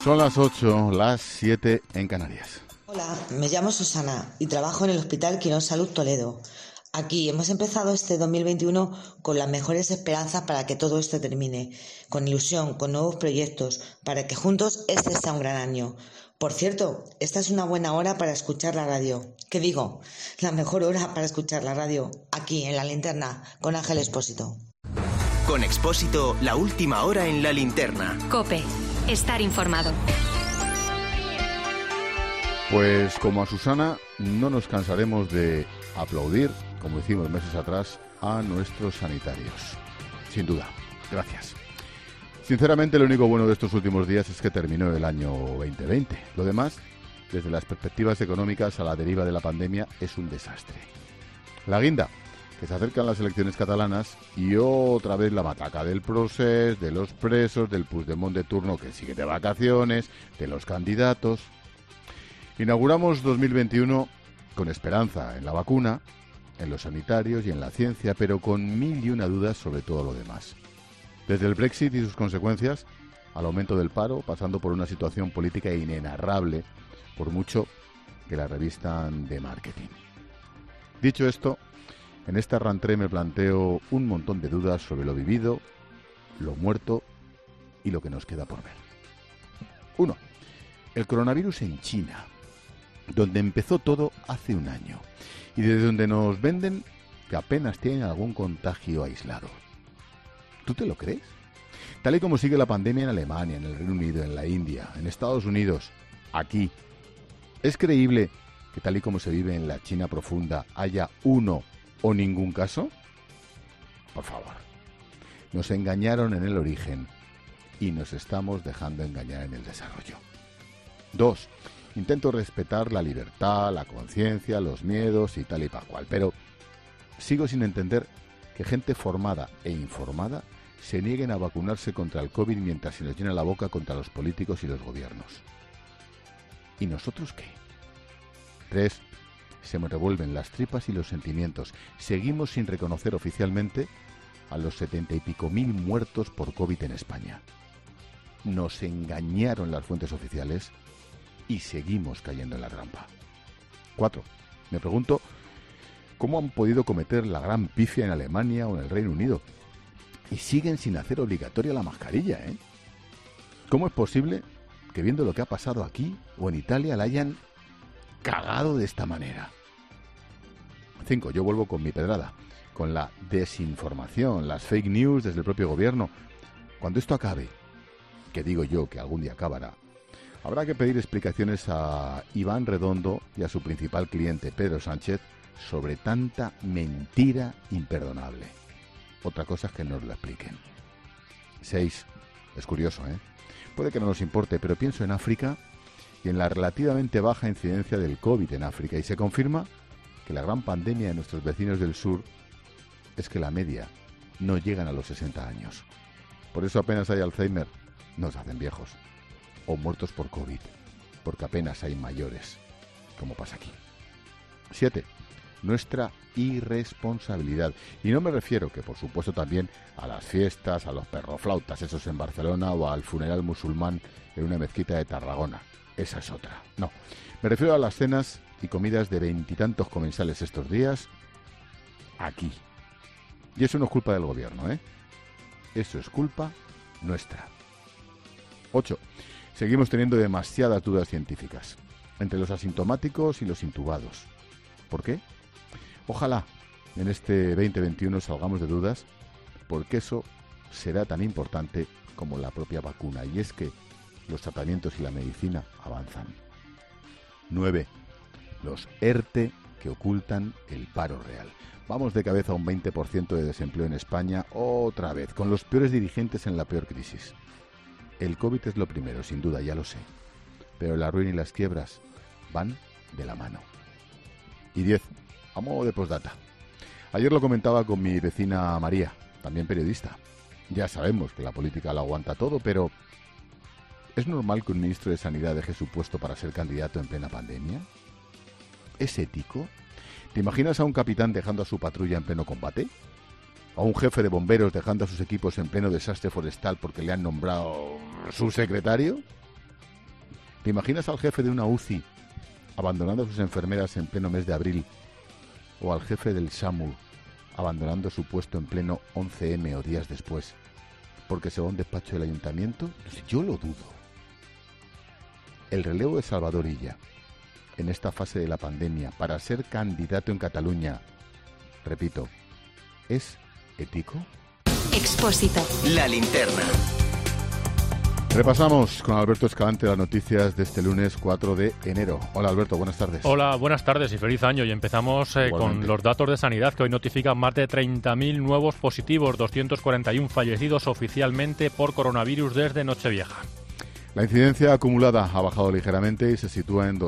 Son las 8, las 7 en Canarias. Hola, me llamo Susana y trabajo en el Hospital Quirón Salud Toledo. Aquí hemos empezado este 2021 con las mejores esperanzas para que todo esto termine, con ilusión, con nuevos proyectos, para que juntos este sea un gran año. Por cierto, esta es una buena hora para escuchar la radio. ¿Qué digo? La mejor hora para escuchar la radio, aquí en La Linterna, con Ángel Expósito. Con Expósito, la última hora en La Linterna. COPE. Estar informado. Pues como a Susana, no nos cansaremos de aplaudir, como hicimos meses atrás, a nuestros sanitarios. Sin duda. Gracias. Sinceramente, lo único bueno de estos últimos días es que terminó el año 2020. Lo demás, desde las perspectivas económicas a la deriva de la pandemia, es un desastre. La guinda, que se acercan las elecciones catalanas y otra vez la bataca del procés, de los presos, del Puigdemont de turno que sigue de vacaciones, de los candidatos. Inauguramos 2021 con esperanza en la vacuna, en los sanitarios y en la ciencia, pero con mil y una dudas sobre todo lo demás. Desde el Brexit y sus consecuencias, al aumento del paro, pasando por una situación política inenarrable, por mucho que la revistan de marketing. Dicho esto, en esta rentrée me planteo un montón de dudas sobre lo vivido, lo muerto y lo que nos queda por ver. 1. El coronavirus en China, donde empezó todo hace un año y desde donde nos venden que apenas tienen algún contagio aislado. ¿Tú te lo crees? Tal y como sigue la pandemia en Alemania, en el Reino Unido, en la India, en Estados Unidos, aquí, ¿es creíble que tal y como se vive en la China profunda haya uno o ningún caso? Por favor. Nos engañaron en el origen y nos estamos dejando engañar en el desarrollo. 2. Intento respetar la libertad, la conciencia, los miedos y tal y pascual, pero sigo sin entender que gente formada e informada se nieguen a vacunarse contra el COVID mientras se nos llena la boca contra los políticos y los gobiernos. ¿Y nosotros qué? 3. Se me revuelven las tripas y los sentimientos. Seguimos sin reconocer oficialmente a los 70 y pico mil muertos por COVID en España. Nos engañaron las fuentes oficiales y seguimos cayendo en la trampa. 4. Me pregunto cómo han podido cometer la gran pifia en Alemania o en el Reino Unido y siguen sin hacer obligatoria la mascarilla, ¿eh? ¿Cómo es posible que viendo lo que ha pasado aquí o en Italia la hayan cagado de esta manera? 5. Yo vuelvo con mi pedrada, con la desinformación, las fake news desde el propio gobierno. Cuando esto acabe, que digo yo que algún día acabará, habrá que pedir explicaciones a Iván Redondo y a su principal cliente, Pedro Sánchez, sobre tanta mentira imperdonable. Otra cosa es que nos lo expliquen. 6. Es curioso, ¿eh? Puede que no nos importe, pero pienso en África y en la relativamente baja incidencia del COVID en África, y se confirma que la gran pandemia de nuestros vecinos del sur es que la media no llegan a los 60 años. Por eso apenas hay Alzheimer, nos hacen viejos. O muertos por COVID, porque apenas hay mayores, como pasa aquí. 7. Nuestra irresponsabilidad. Y no me refiero, que por supuesto también, a las fiestas, a los perroflautas esos en Barcelona o al funeral musulmán en una mezquita de Tarragona. Esa es otra. No, me refiero a las cenas y comidas de 20 y tantos comensales estos días aquí. Y eso no es culpa del gobierno, ¿eh? Eso es culpa nuestra. 8. Seguimos teniendo demasiadas dudas científicas entre los asintomáticos y los intubados. ¿Por qué? Ojalá en este 2021 salgamos de dudas, porque eso será tan importante como la propia vacuna, y es que los tratamientos y la medicina avanzan. 9. Los ERTE que ocultan el paro real. Vamos de cabeza a un 20% de desempleo en España otra vez, con los peores dirigentes en la peor crisis. El COVID es lo primero, sin duda, ya lo sé, pero la ruina y las quiebras van de la mano. Y 10. A modo de postdata. Ayer lo comentaba con mi vecina María, también periodista. Ya sabemos que la política lo aguanta todo, pero ¿es normal que un ministro de Sanidad deje su puesto para ser candidato en plena pandemia? ¿Es ético? ¿Te imaginas a un capitán dejando a su patrulla en pleno combate? ¿A un jefe de bomberos dejando a sus equipos en pleno desastre forestal porque le han nombrado su secretario? ¿Te imaginas al jefe de una UCI abandonando a sus enfermeras en pleno mes de abril? ¿O al jefe del SAMU abandonando su puesto en pleno 11M o días después? Porque se va a un despacho del ayuntamiento. Yo lo dudo. El relevo de Salvador Illa en esta fase de la pandemia para ser candidato en Cataluña, repito, ¿es ético? Expósito. La linterna. Repasamos con Alberto Escalante las noticias de este lunes 4 de enero. Hola Alberto, buenas tardes. Hola, buenas tardes y feliz año. Y empezamos con los datos de sanidad que hoy notifican más de 30.000 nuevos positivos, 241 fallecidos oficialmente por coronavirus desde Nochevieja. La incidencia acumulada ha bajado ligeramente y se sitúa en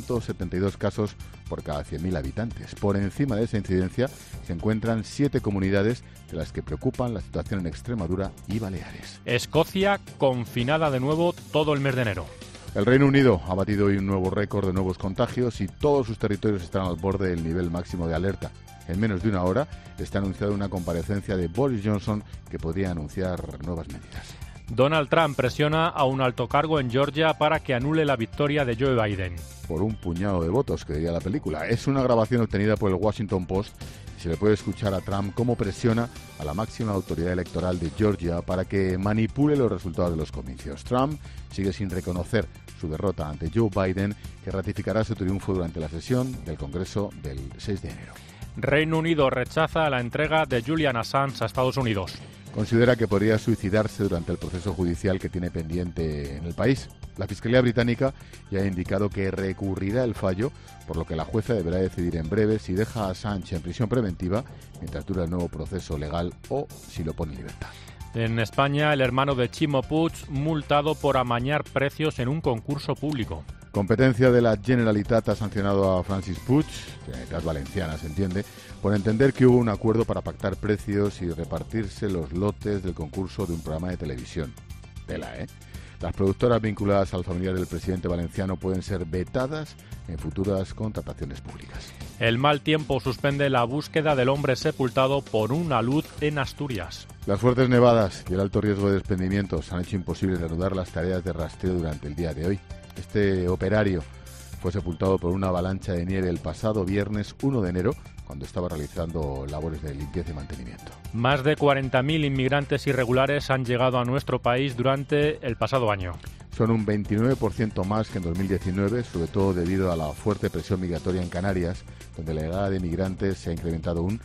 272 casos por cada 100.000 habitantes. Por encima de esa incidencia se encuentran 7 comunidades de las que preocupan la situación en Extremadura y Baleares. Escocia confinada de nuevo todo el mes de enero. El Reino Unido ha batido hoy un nuevo récord de nuevos contagios y todos sus territorios están al borde del nivel máximo de alerta. En menos de una hora está anunciada una comparecencia de Boris Johnson que podría anunciar nuevas medidas. Donald Trump presiona a un alto cargo en Georgia para que anule la victoria de Joe Biden. Por un puñado de votos, que diría la película. Es una grabación obtenida por el Washington Post y se le puede escuchar a Trump cómo presiona a la máxima autoridad electoral de Georgia para que manipule los resultados de los comicios. Trump sigue sin reconocer su derrota ante Joe Biden, que ratificará su triunfo durante la sesión del Congreso del 6 de enero. Reino Unido rechaza la entrega de Julian Assange a Estados Unidos. Considera que podría suicidarse durante el proceso judicial que tiene pendiente en el país. La Fiscalía Británica ya ha indicado que recurrirá el fallo, por lo que la jueza deberá decidir en breve si deja a Assange en prisión preventiva mientras dura el nuevo proceso legal o si lo pone en libertad. En España, el hermano de Ximo Puig multado por amañar precios en un concurso público. Competencia de la Generalitat ha sancionado a Francis Puig, Generalitat Valenciana se entiende, por entender que hubo un acuerdo para pactar precios y repartirse los lotes del concurso de un programa de televisión. Tela, ¿eh? Las productoras vinculadas al familiar del presidente valenciano pueden ser vetadas en futuras contrataciones públicas. El mal tiempo suspende la búsqueda del hombre sepultado por un alud en Asturias. Las fuertes nevadas y el alto riesgo de desprendimientos han hecho imposible reanudar las tareas de rastreo durante el día de hoy. Este operario fue sepultado por una avalancha de nieve el pasado viernes 1 de enero, cuando estaba realizando labores de limpieza y mantenimiento. Más de 40.000 inmigrantes irregulares han llegado a nuestro país durante el pasado año. Son un 29% más que en 2019, sobre todo debido a la fuerte presión migratoria en Canarias, donde la llegada de migrantes se ha incrementado un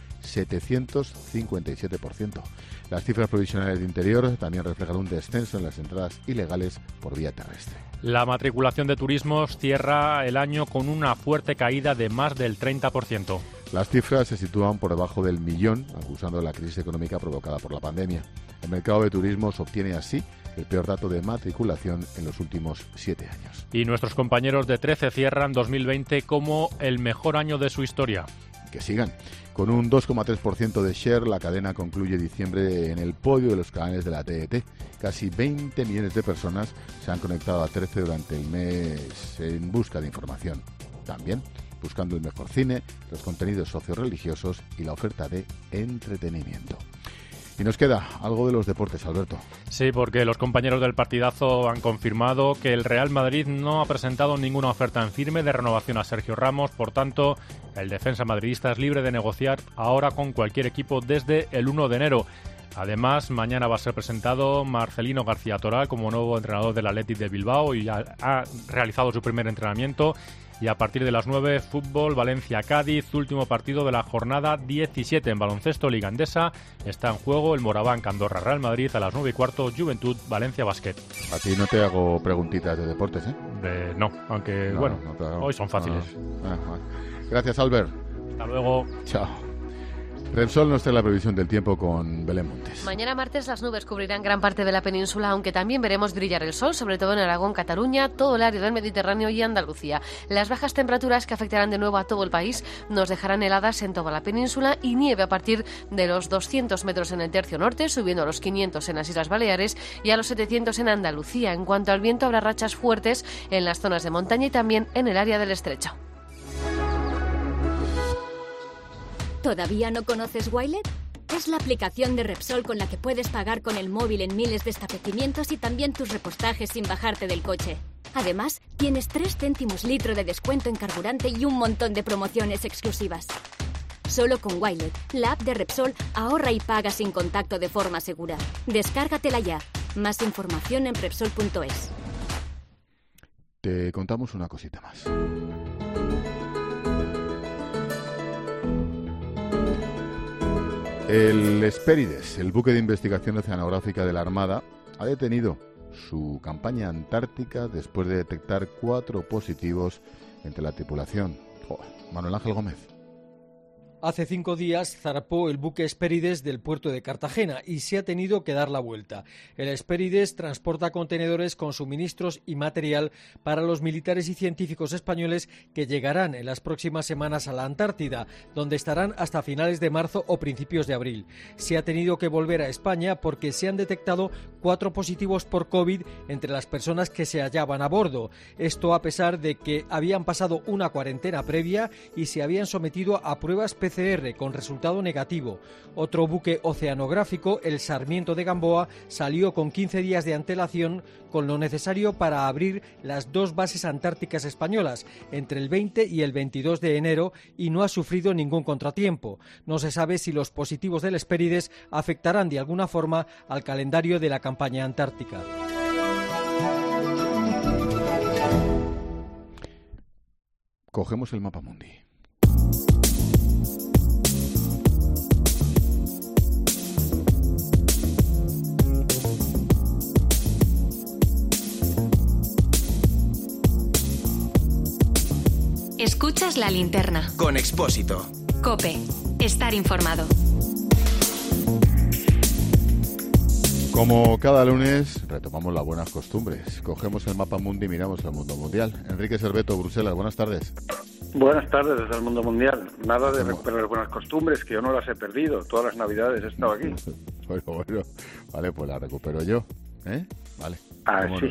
757%. Las cifras provisionales de interior también reflejan un descenso en las entradas ilegales por vía terrestre. La matriculación de turismos cierra el año con una fuerte caída de más del 30%. Las cifras se sitúan por debajo del millón, acusando la crisis económica provocada por la pandemia. El mercado de turismo obtiene así el peor dato de matriculación en los últimos 7 años. Y nuestros compañeros de 13 cierran 2020 como el mejor año de su historia. Que sigan. Con un 2,3% de share, la cadena concluye diciembre en el podio de los canales de la TDT. Casi 20 millones de personas se han conectado a 13 durante el mes en busca de información. También buscando el mejor cine, los contenidos socioreligiosos y la oferta de entretenimiento. Y nos queda algo de los deportes, Alberto. Sí, porque los compañeros del partidazo han confirmado que el Real Madrid no ha presentado ninguna oferta en firme de renovación a Sergio Ramos. Por tanto, el defensa madridista es libre de negociar ahora con cualquier equipo desde el 1 de enero. Además, mañana va a ser presentado Marcelino García Toral como nuevo entrenador del Athletic de Bilbao y ya ha realizado su primer entrenamiento. Y a partir de las 9, fútbol, Valencia-Cádiz, último partido de la jornada 17 en baloncesto, Liga Endesa. Está en juego el Moraván Andorra-Real Madrid a las 9:15, Juventud, Valencia-Basket. A ti no te hago preguntitas de deportes, ¿eh? No, aunque no, bueno, no te hago. Hoy son fáciles. Gracias, Albert. Hasta luego. Chao. Repsol nos trae la previsión del tiempo con Belén Montes. Mañana martes las nubes cubrirán gran parte de la península, aunque también veremos brillar el sol, sobre todo en Aragón, Cataluña, todo el área del Mediterráneo y Andalucía. Las bajas temperaturas que afectarán de nuevo a todo el país nos dejarán heladas en toda la península y nieve a partir de los 200 metros en el tercio norte, subiendo a los 500 en las Islas Baleares y a los 700 en Andalucía. En cuanto al viento, habrá rachas fuertes en las zonas de montaña y también en el área del estrecho. ¿Todavía no conoces Wilet? Es la aplicación de Repsol con la que puedes pagar con el móvil en miles de establecimientos y también tus repostajes sin bajarte del coche. Además, tienes 3 céntimos litro de descuento en carburante y un montón de promociones exclusivas. Solo con Wilet, la app de Repsol, ahorra y paga sin contacto de forma segura. Descárgatela ya. Más información en Repsol.es. Te contamos una cosita más. El Hespérides, el buque de investigación oceanográfica de la Armada, ha detenido su campaña antártica después de detectar 4 positivos entre la tripulación. Manuel Ángel Gómez. Hace 5 días zarpó el buque Hespérides del puerto de Cartagena y se ha tenido que dar la vuelta. El Hespérides transporta contenedores con suministros y material para los militares y científicos españoles que llegarán en las próximas semanas a la Antártida, donde estarán hasta finales de marzo o principios de abril. Se ha tenido que volver a España porque se han detectado 4 positivos por COVID entre las personas que se hallaban a bordo. Esto a pesar de que habían pasado una cuarentena previa y se habían sometido a pruebas PCR con resultado negativo. Otro buque oceanográfico, el Sarmiento de Gamboa, salió con 15 días de antelación con lo necesario para abrir las 2 bases antárticas españolas entre el 20 y el 22 de enero y no ha sufrido ningún contratiempo. No se sabe si los positivos del Hespérides afectarán de alguna forma al calendario de la campaña antártica. Cogemos el mapamundi. Escuchas la linterna. Con Expósito. COPE. Estar informado. Como cada lunes, retomamos las buenas costumbres. Cogemos el mapa mundi y miramos al mundo mundial. Enrique Serveto, Bruselas, buenas tardes. Buenas tardes desde el mundo mundial. Nada de recuperar buenas costumbres, que yo no las he perdido. Todas las navidades he estado aquí. Bueno, vale, pues la recupero yo. Vale. Sí.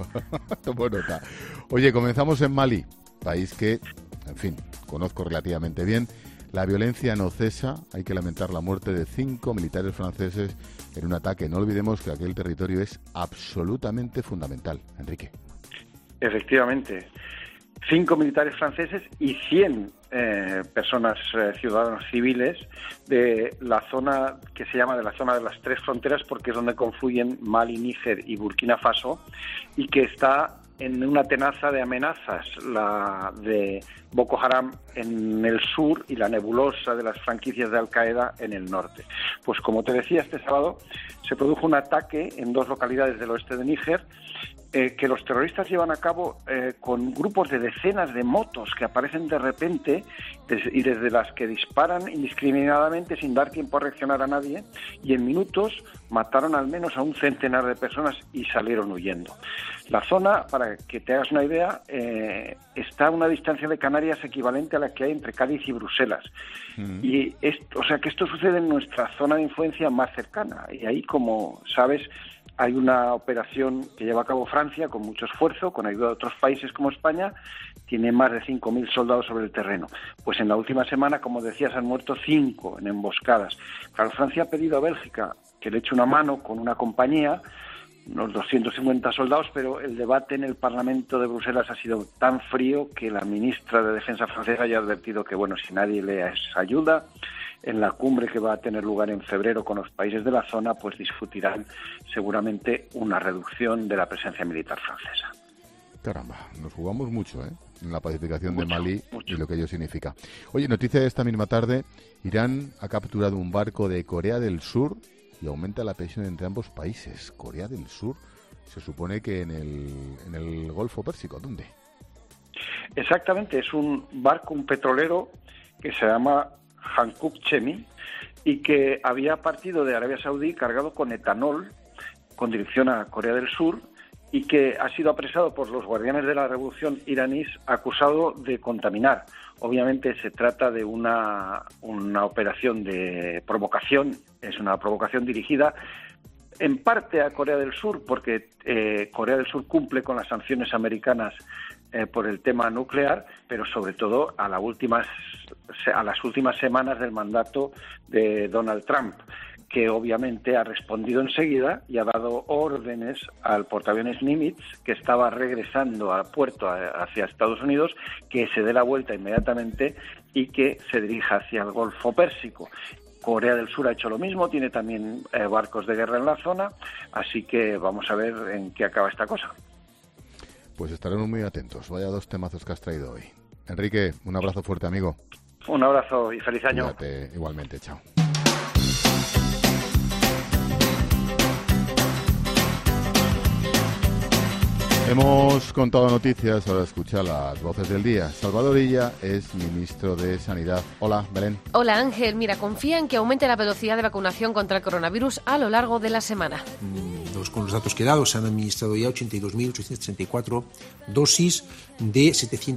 Tomo nota. Oye, comenzamos en Mali, país que, en fin, conozco relativamente bien. La violencia no cesa, hay que lamentar la muerte de 5 militares franceses en un ataque. No olvidemos que aquel territorio es absolutamente fundamental. Enrique. Efectivamente. 5 militares franceses y 100 personas, ciudadanos civiles, de la zona que se llama de la zona de las 3 fronteras, porque es donde confluyen Mali, Níger y Burkina Faso, y que está en una tenaza de amenazas, la de Boko Haram en el sur y la nebulosa de las franquicias de Al-Qaeda en el norte. Pues como te decía, este sábado se produjo un ataque en 2 localidades del oeste de Níger, que los terroristas llevan a cabo con grupos de decenas de motos que aparecen de repente y desde las que disparan indiscriminadamente sin dar tiempo a reaccionar a nadie, y en minutos mataron al menos a un centenar de personas y salieron huyendo. La zona, para que te hagas una idea, está a una distancia de Canarias equivalente a la que hay entre Cádiz y Bruselas. Y o sea que esto sucede en nuestra zona de influencia más cercana. Y ahí, como sabes, hay una operación que lleva a cabo Francia con mucho esfuerzo, con ayuda de otros países como España. Tiene más de 5.000 soldados sobre el terreno. Pues en la última semana, como decías, han muerto 5 en emboscadas. Claro, Francia ha pedido a Bélgica que le eche una mano con una compañía, unos 250 soldados, pero el debate en el Parlamento de Bruselas ha sido tan frío que la ministra de Defensa francesa ya ha advertido que, bueno, si nadie le ayuda, en la cumbre que va a tener lugar en febrero con los países de la zona, pues discutirán seguramente una reducción de la presencia militar francesa. Caramba, nos jugamos mucho, en la pacificación de Mali y lo que ello significa. Oye, noticia de esta misma tarde, Irán ha capturado un barco de Corea del Sur y aumenta la tensión entre ambos países. Corea del Sur, se supone que en el Golfo Pérsico, ¿dónde? Exactamente, es un barco, un petrolero que se llama Hankook Chemi y que había partido de Arabia Saudí cargado con etanol con dirección a Corea del Sur y que ha sido apresado por los guardianes de la revolución iraníes acusado de contaminar. Obviamente se trata de una operación de provocación, es una provocación dirigida en parte a Corea del Sur, porque Corea del Sur cumple con las sanciones americanas por el tema nuclear, pero sobre todo a las últimas semanas del mandato de Donald Trump, que obviamente ha respondido enseguida y ha dado órdenes al portaaviones Nimitz, que estaba regresando al puerto hacia Estados Unidos, que se dé la vuelta inmediatamente y que se dirija hacia el Golfo Pérsico. Corea del Sur ha hecho lo mismo, tiene también barcos de guerra en la zona, así que vamos a ver en qué acaba esta cosa. Pues estaremos muy atentos. Vaya 2 temazos que has traído hoy. Enrique, un abrazo fuerte, amigo. Un abrazo y feliz año. Cuídate, igualmente, chao. Hemos contado noticias, ahora escucha las voces del día. Salvador Illa es ministro de Sanidad. Hola, Belén. Hola, Ángel. Mira, confía en que aumente la velocidad de vacunación contra el coronavirus a lo largo de la semana. Con los datos que he dado, se han administrado ya 82.834 dosis de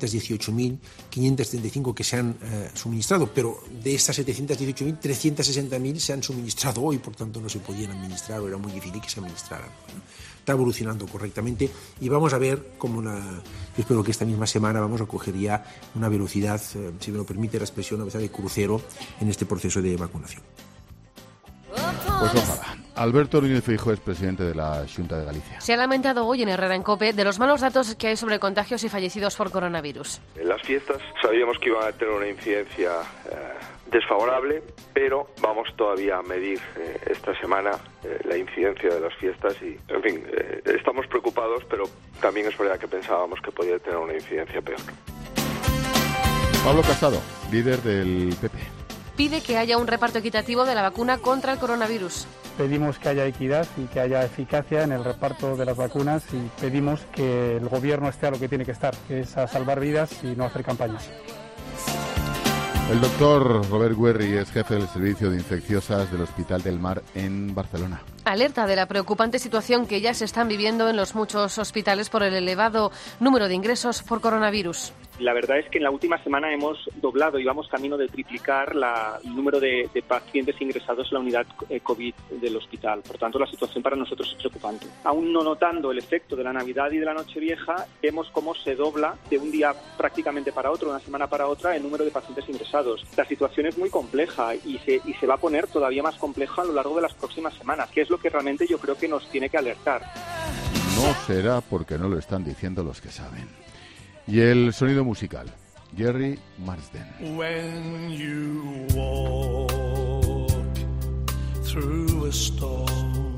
718.535 que se han suministrado, pero de estas 718.000, 360.000 se han suministrado hoy, por tanto no se podían administrar o era muy difícil que se administraran. Bueno, está evolucionando correctamente y vamos a ver cómo yo espero que esta misma semana vamos a coger ya una velocidad, si me lo permite la expresión, una velocidad de crucero en este proceso de vacunación. Pues ojalá. Alberto Núñez Feijóo es presidente de la Xunta de Galicia. Se ha lamentado hoy en Herrera en COPE de los malos datos que hay sobre contagios y fallecidos por coronavirus. En las fiestas sabíamos que iban a tener una incidencia desfavorable, pero vamos todavía a medir esta semana la incidencia de las fiestas y, en fin, estamos preocupados, pero también es verdad que pensábamos que podía tener una incidencia peor. Pablo Casado, líder del PP. Pide que haya un reparto equitativo de la vacuna contra el coronavirus. Pedimos que haya equidad y que haya eficacia en el reparto de las vacunas y pedimos que el gobierno esté a lo que tiene que estar, que es a salvar vidas y no hacer campañas. El doctor Robert Guerri es jefe del Servicio de Infecciosas del Hospital del Mar en Barcelona. Alerta de la preocupante situación que ya se están viviendo en los muchos hospitales por el elevado número de ingresos por coronavirus. La verdad es que en la última semana hemos doblado y vamos camino de triplicar el número de pacientes ingresados en la unidad COVID del hospital. Por tanto, la situación para nosotros es preocupante. Aún no notando el efecto de la Navidad y de la Nochevieja, vemos cómo se dobla de un día prácticamente para otro, una semana para otra, el número de pacientes ingresados. La situación es muy compleja y se va a poner todavía más compleja a lo largo de las próximas semanas, que es lo que realmente yo creo que nos tiene que alertar. No será porque no lo están diciendo los que saben. Y el sonido musical, Jerry Marsden. When you walk through a storm,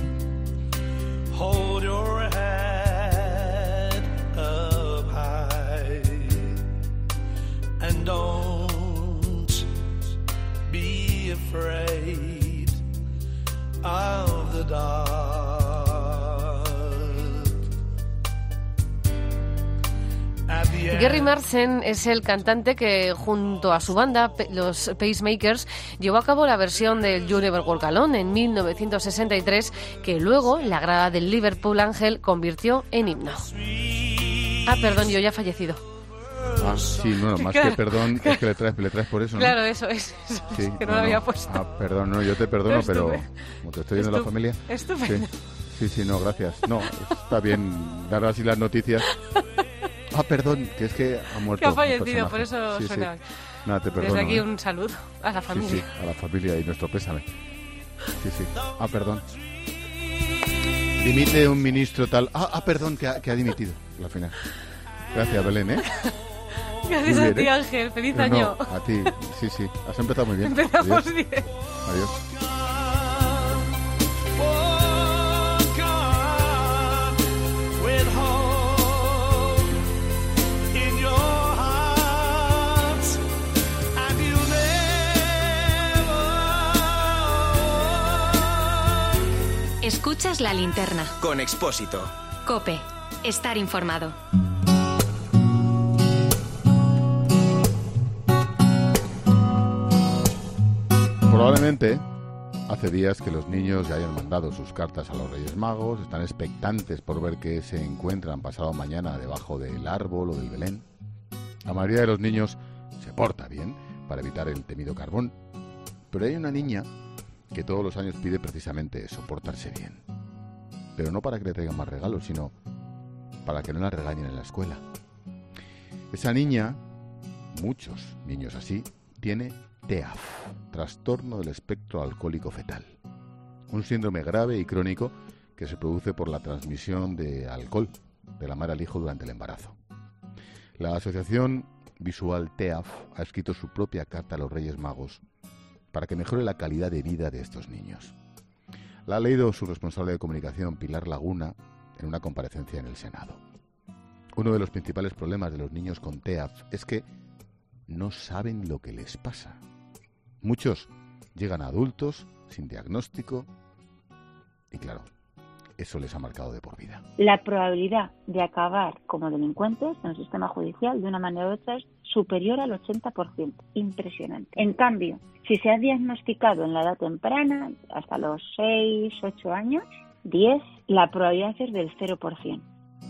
hold your head up high and don't be afraid of the dark. Jerry Marsden es el cantante que, junto a su banda, los Pacemakers, llevó a cabo la versión del You Never Walk Alone en 1963, que luego la grada del Liverpool Ángel convirtió en himno. Ah, perdón, yo ya he fallecido. Ah, sí, no, más claro, que perdón, es que le traes por eso, ¿no? Claro, eso es, sí, que no lo había puesto. Ah, perdón, no, yo te perdono, pero como te estoy viendo la familia... Estupendo. Sí, no, gracias. No, está bien dar así las noticias... Ah, perdón, que es que ha muerto. Que ha fallecido, por eso suena. Sí. Nada, te perdono. Desde aquí un saludo a la familia. Sí, a la familia y nuestro pésame. Sí. Ah, perdón. Dimite un ministro tal... perdón, que ha dimitido al final. Gracias, Belén, ¿eh? Gracias a ti, Ángel. Feliz año. A ti, sí. Has empezado muy bien. Empezamos bien. Adiós. Escuchas La Linterna. Con Expósito. COPE. Estar informado. Probablemente hace días que los niños ya hayan mandado sus cartas a los Reyes Magos, están expectantes por ver qué se encuentran pasado mañana debajo del árbol o del Belén. La mayoría de los niños se porta bien para evitar el temido carbón, pero hay una niña que todos los años pide precisamente eso, portarse bien. Pero no para que le traigan más regalos, sino para que no la regañen en la escuela. Esa niña, muchos niños así, tiene TEAF, trastorno del espectro alcohólico fetal. un síndrome grave y crónico que se produce por la transmisión de alcohol de la madre al hijo durante el embarazo. La asociación visual TEAF ha escrito su propia carta a los Reyes Magos para que mejore la calidad de vida de estos niños. La ha leído su responsable de comunicación, Pilar Laguna, en una comparecencia en el Senado. Uno de los principales problemas de los niños con TEAF es que no saben lo que les pasa. Muchos llegan a adultos sin diagnóstico y, claro, eso les ha marcado de por vida. La probabilidad de acabar como delincuentes en el sistema judicial de una manera u otra es superior al 80%. Impresionante. En cambio, si se ha diagnosticado en la edad temprana, hasta los 6, 8 años, 10, la probabilidad es del 0%.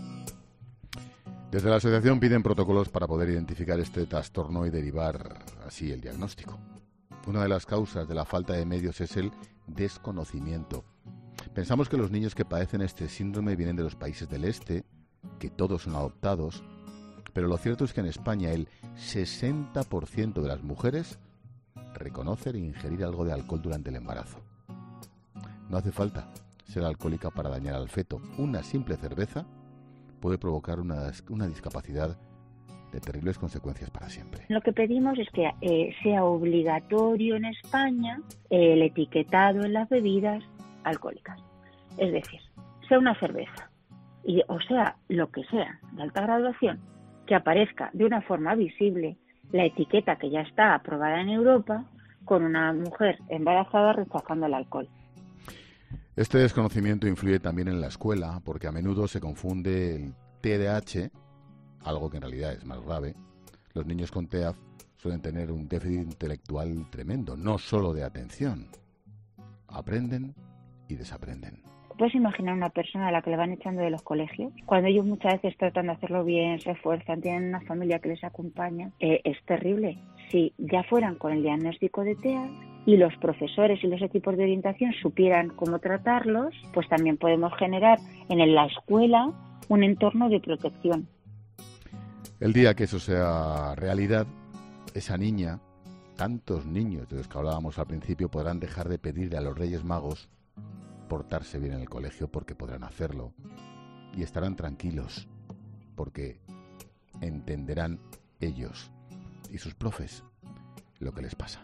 Desde la asociación piden protocolos para poder identificar este trastorno y derivar así el diagnóstico. Una de las causas de la falta de medios es el desconocimiento. Pensamos que los niños que padecen este síndrome vienen de los países del este, que todos son adoptados, pero lo cierto es que en España el 60% de las mujeres reconocen ingerir algo de alcohol durante el embarazo. No hace falta ser alcohólica para dañar al feto. Una simple cerveza puede provocar una discapacidad de terribles consecuencias para siempre. Lo que pedimos es que sea obligatorio en España el etiquetado en las bebidas alcohólicas. Es decir, sea una cerveza, o sea lo que sea de alta graduación, que aparezca de una forma visible la etiqueta que ya está aprobada en Europa con una mujer embarazada rechazando el alcohol. Este desconocimiento influye también en la escuela porque a menudo se confunde el TDAH, algo que en realidad es más grave. Los niños con TEAF suelen tener un déficit intelectual tremendo, no solo de atención. Aprenden y desaprenden. ¿Puedes imaginar una persona a la que le van echando de los colegios? Cuando ellos muchas veces tratan de hacerlo bien, se esfuerzan, tienen una familia que les acompaña. Es terrible. Si ya fueran con el diagnóstico de TEA y los profesores y los equipos de orientación supieran cómo tratarlos, pues también podemos generar en la escuela un entorno de protección. El día que eso sea realidad, esa niña, tantos niños de los que hablábamos al principio, podrán dejar de pedirle a los Reyes Magos portarse bien en el colegio porque podrán hacerlo y estarán tranquilos porque entenderán ellos y sus profes lo que les pasa.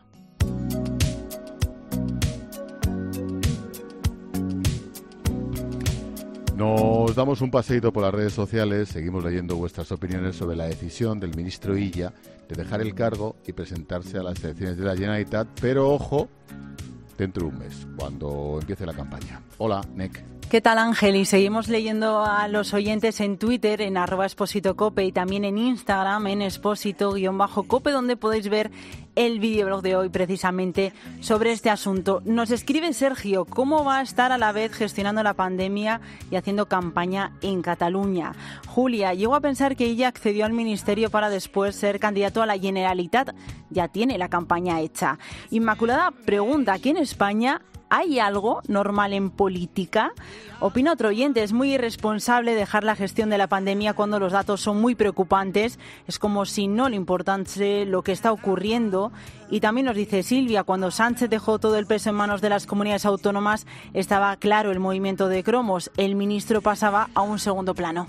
Nos damos un paseíto por las redes sociales, seguimos leyendo vuestras opiniones sobre la decisión del ministro Illa de dejar el cargo y presentarse a las elecciones de la Generalitat, pero ojo, dentro de un mes, cuando empiece la campaña. Hola, Nek. ¿Qué tal, Ángel? Y seguimos leyendo a los oyentes en Twitter, en @expositocope, y también en Instagram, en expósito_cope, donde podéis ver el videoblog de hoy precisamente sobre este asunto. Nos escribe Sergio, ¿cómo va a estar a la vez gestionando la pandemia y haciendo campaña en Cataluña? Julia, llego a pensar que ella accedió al ministerio para después ser candidato a la Generalitat. Ya tiene la campaña hecha. Inmaculada pregunta, ¿aquí en España hay algo normal en política? Opina otro oyente, es muy irresponsable dejar la gestión de la pandemia cuando los datos son muy preocupantes. Es como si no le importase lo que está ocurriendo. Y también nos dice Silvia, cuando Sánchez dejó todo el peso en manos de las comunidades autónomas, estaba claro el movimiento de cromos. El ministro pasaba a un segundo plano.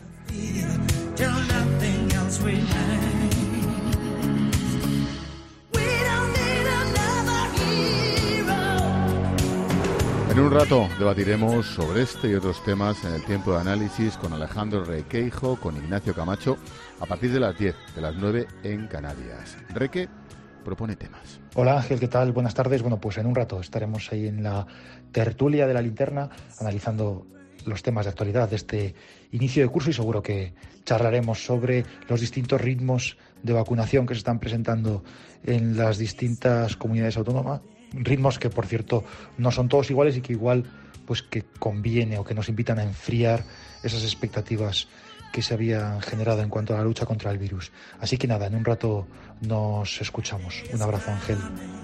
En un rato debatiremos sobre este y otros temas en el tiempo de análisis con Alejandro Requeijo, con Ignacio Camacho, a partir de las 10, de las 9 en Canarias. Reque propone temas. Hola Ángel, ¿qué tal? Buenas tardes. Bueno, pues en un rato estaremos ahí en la tertulia de la linterna analizando los temas de actualidad de este inicio de curso y seguro que charlaremos sobre los distintos ritmos de vacunación que se están presentando en las distintas comunidades autónomas. Ritmos que, por cierto, no son todos iguales y que igual pues que conviene o que nos invitan a enfriar esas expectativas que se habían generado en cuanto a la lucha contra el virus. Así que nada, en un rato nos escuchamos. Un abrazo, Ángel.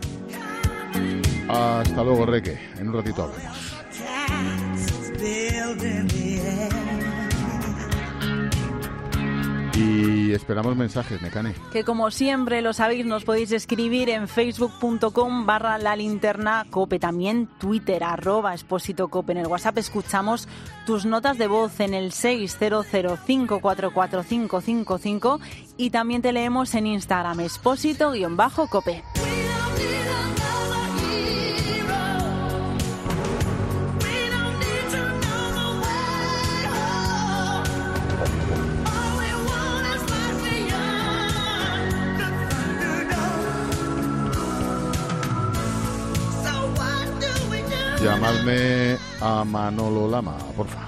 Hasta luego, Reque. En un ratito hablamos. Y esperamos mensajes, Mecane. Que como siempre lo sabéis, nos podéis escribir en facebook.com/lalinternacope, también Twitter, @expósitocope. En el WhatsApp escuchamos tus notas de voz en el 600544555 y también te leemos en Instagram, expósito_cope. Llamadme a Manolo Lama, porfa.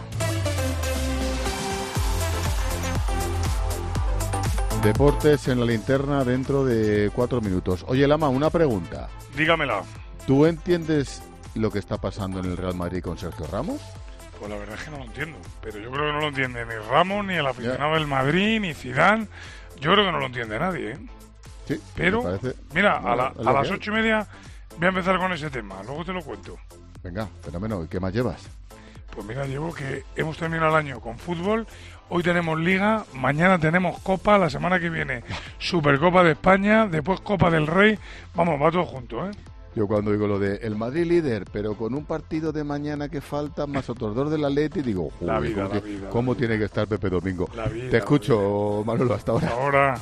Deportes en la linterna dentro de 4 minutos. Oye, Lama, una pregunta. Dígamela. ¿Tú entiendes lo que está pasando en el Real Madrid con Sergio Ramos? Pues la verdad es que no lo entiendo. Pero yo creo que no lo entiende ni Ramos, ni el aficionado del Madrid, ni Zidane. Yo creo que no lo entiende nadie, ¿eh? Sí. Pero, mira, a las 8:30 voy a empezar con ese tema. Luego te lo cuento. Venga, fenómeno. ¿Y qué más llevas? Pues mira, llevo que hemos terminado el año con fútbol. Hoy tenemos Liga, mañana tenemos Copa, la semana que viene Supercopa de España, después Copa del Rey. Vamos, va todo junto, ¿eh? Yo cuando digo lo de el Madrid líder, pero con un partido de mañana que falta, más otros 2 del Atleti, digo, la vida, ¿cómo tiene que estar Pepe Domingo? Vida, te escucho, Manolo, hasta ahora. Hasta ahora.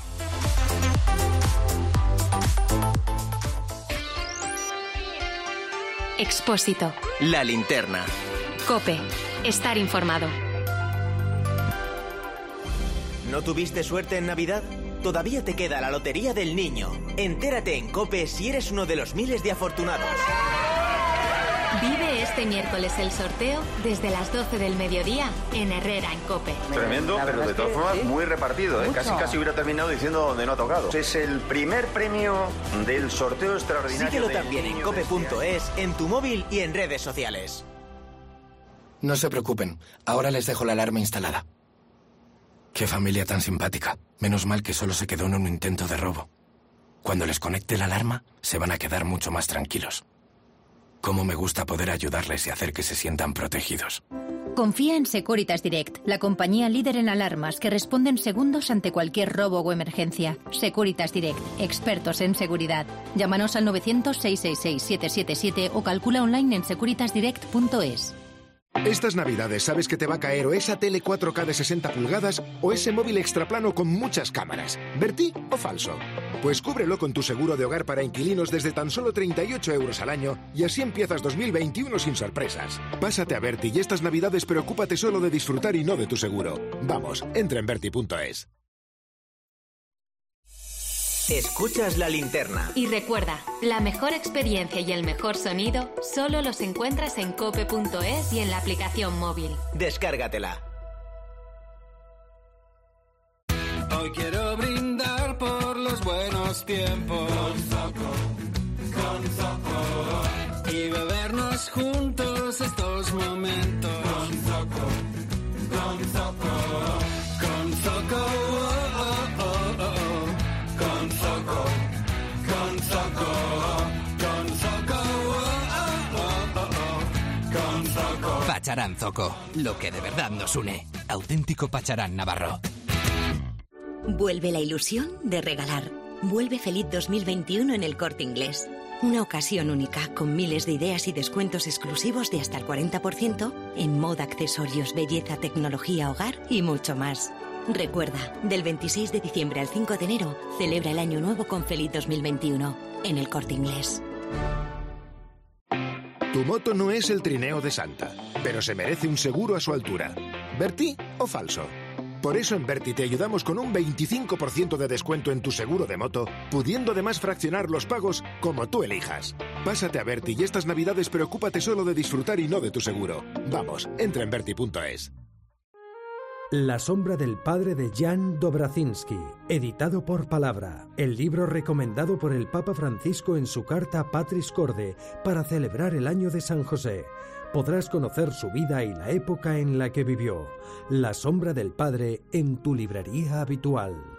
Expósito. La linterna. COPE. Estar informado. ¿No tuviste suerte en Navidad? Todavía te queda la Lotería del Niño. Entérate en COPE si eres uno de los miles de afortunados. Vive este miércoles el sorteo desde las 12 del mediodía en Herrera, en COPE. Tremendo, pero de todas formas muy repartido, ¿eh? Casi hubiera terminado diciendo donde no ha tocado. Es el primer premio del sorteo extraordinario. Síguelo también en cope.es, en tu móvil y en redes sociales. No se preocupen, ahora les dejo la alarma instalada. Qué familia tan simpática. Menos mal que solo se quedó en un intento de robo. Cuando les conecte la alarma, se van a quedar mucho más tranquilos. Cómo me gusta poder ayudarles y hacer que se sientan protegidos. Confía en Securitas Direct, la compañía líder en alarmas que responde en segundos ante cualquier robo o emergencia. Securitas Direct, expertos en seguridad. Llámanos al 900-666-777 o calcula online en securitasdirect.es. Estas navidades sabes que te va a caer o esa tele 4K de 60 pulgadas o ese móvil extraplano con muchas cámaras. ¿Verti o falso? Pues cúbrelo con tu seguro de hogar para inquilinos desde tan solo 38 euros al año y así empiezas 2021 sin sorpresas. Pásate a Verti y estas navidades preocúpate solo de disfrutar y no de tu seguro. Vamos, entra en verti.es. Escuchas La Linterna. Y recuerda, la mejor experiencia y el mejor sonido solo los encuentras en cope.es y en la aplicación móvil. Descárgatela. Hoy quiero brindar por los buenos tiempos con Zoco y bebernos juntos estos momentos con Zoco con Zoco con Zoco con Zoco con Zoco. Pacharán Zoco, lo que de verdad nos une. Auténtico Pacharán navarro. Vuelve la ilusión de regalar. Vuelve feliz 2021 en El Corte Inglés. Una ocasión única con miles de ideas y descuentos exclusivos de hasta el 40% en moda, accesorios, belleza, tecnología, hogar y mucho más. Recuerda, del 26 de diciembre al 5 de enero, celebra el Año Nuevo con feliz 2021 en El Corte Inglés. Tu moto no es el trineo de Santa, pero se merece un seguro a su altura. ¿Verti o falso? Por eso en Verti te ayudamos con un 25% de descuento en tu seguro de moto, pudiendo además fraccionar los pagos como tú elijas. Pásate a Verti y estas navidades preocúpate solo de disfrutar y no de tu seguro. Vamos, entra en verti.es. La sombra del padre de Jan Dobrazinski, editado por Palabra, el libro recomendado por el Papa Francisco en su carta Patris Corde para celebrar el año de San José. Podrás conocer su vida y la época en la que vivió. La sombra del padre en tu librería habitual.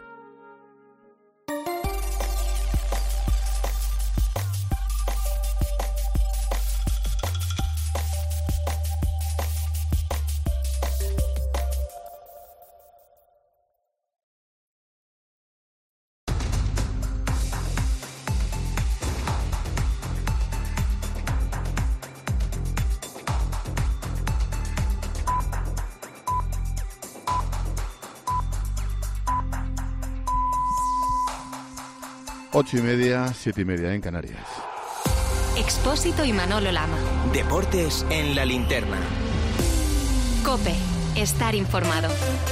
8:30, 7:30 en Canarias. Expósito y Manolo Lama. Deportes en la linterna. COPE. Estar informado.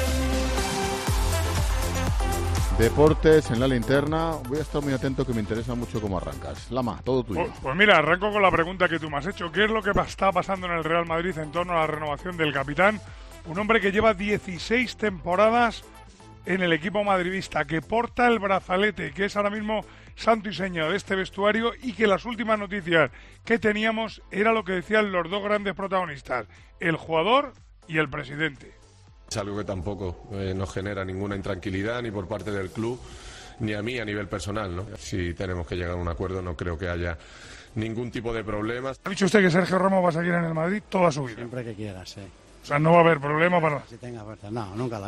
Deportes en la linterna. Voy a estar muy atento, que me interesa mucho cómo arrancas. Lama, todo tuyo. Pues mira, arranco con la pregunta que tú me has hecho. ¿Qué es lo que está pasando en el Real Madrid en torno a la renovación del capitán? Un hombre que lleva 16 temporadas en el equipo madridista, que porta el brazalete, que es ahora mismo santo y seña de este vestuario, y que las últimas noticias que teníamos era lo que decían los dos grandes protagonistas, el jugador y el presidente. Es algo que tampoco nos genera ninguna intranquilidad ni por parte del club ni a mí a nivel personal, ¿no? Si tenemos que llegar a un acuerdo, no creo que haya ningún tipo de problemas. ¿Ha dicho usted que Sergio Ramos va a seguir en el Madrid toda su vida? Siempre que quiera, sí. O sea, no va a haber problema para... Si tenga fuerza, no, nunca.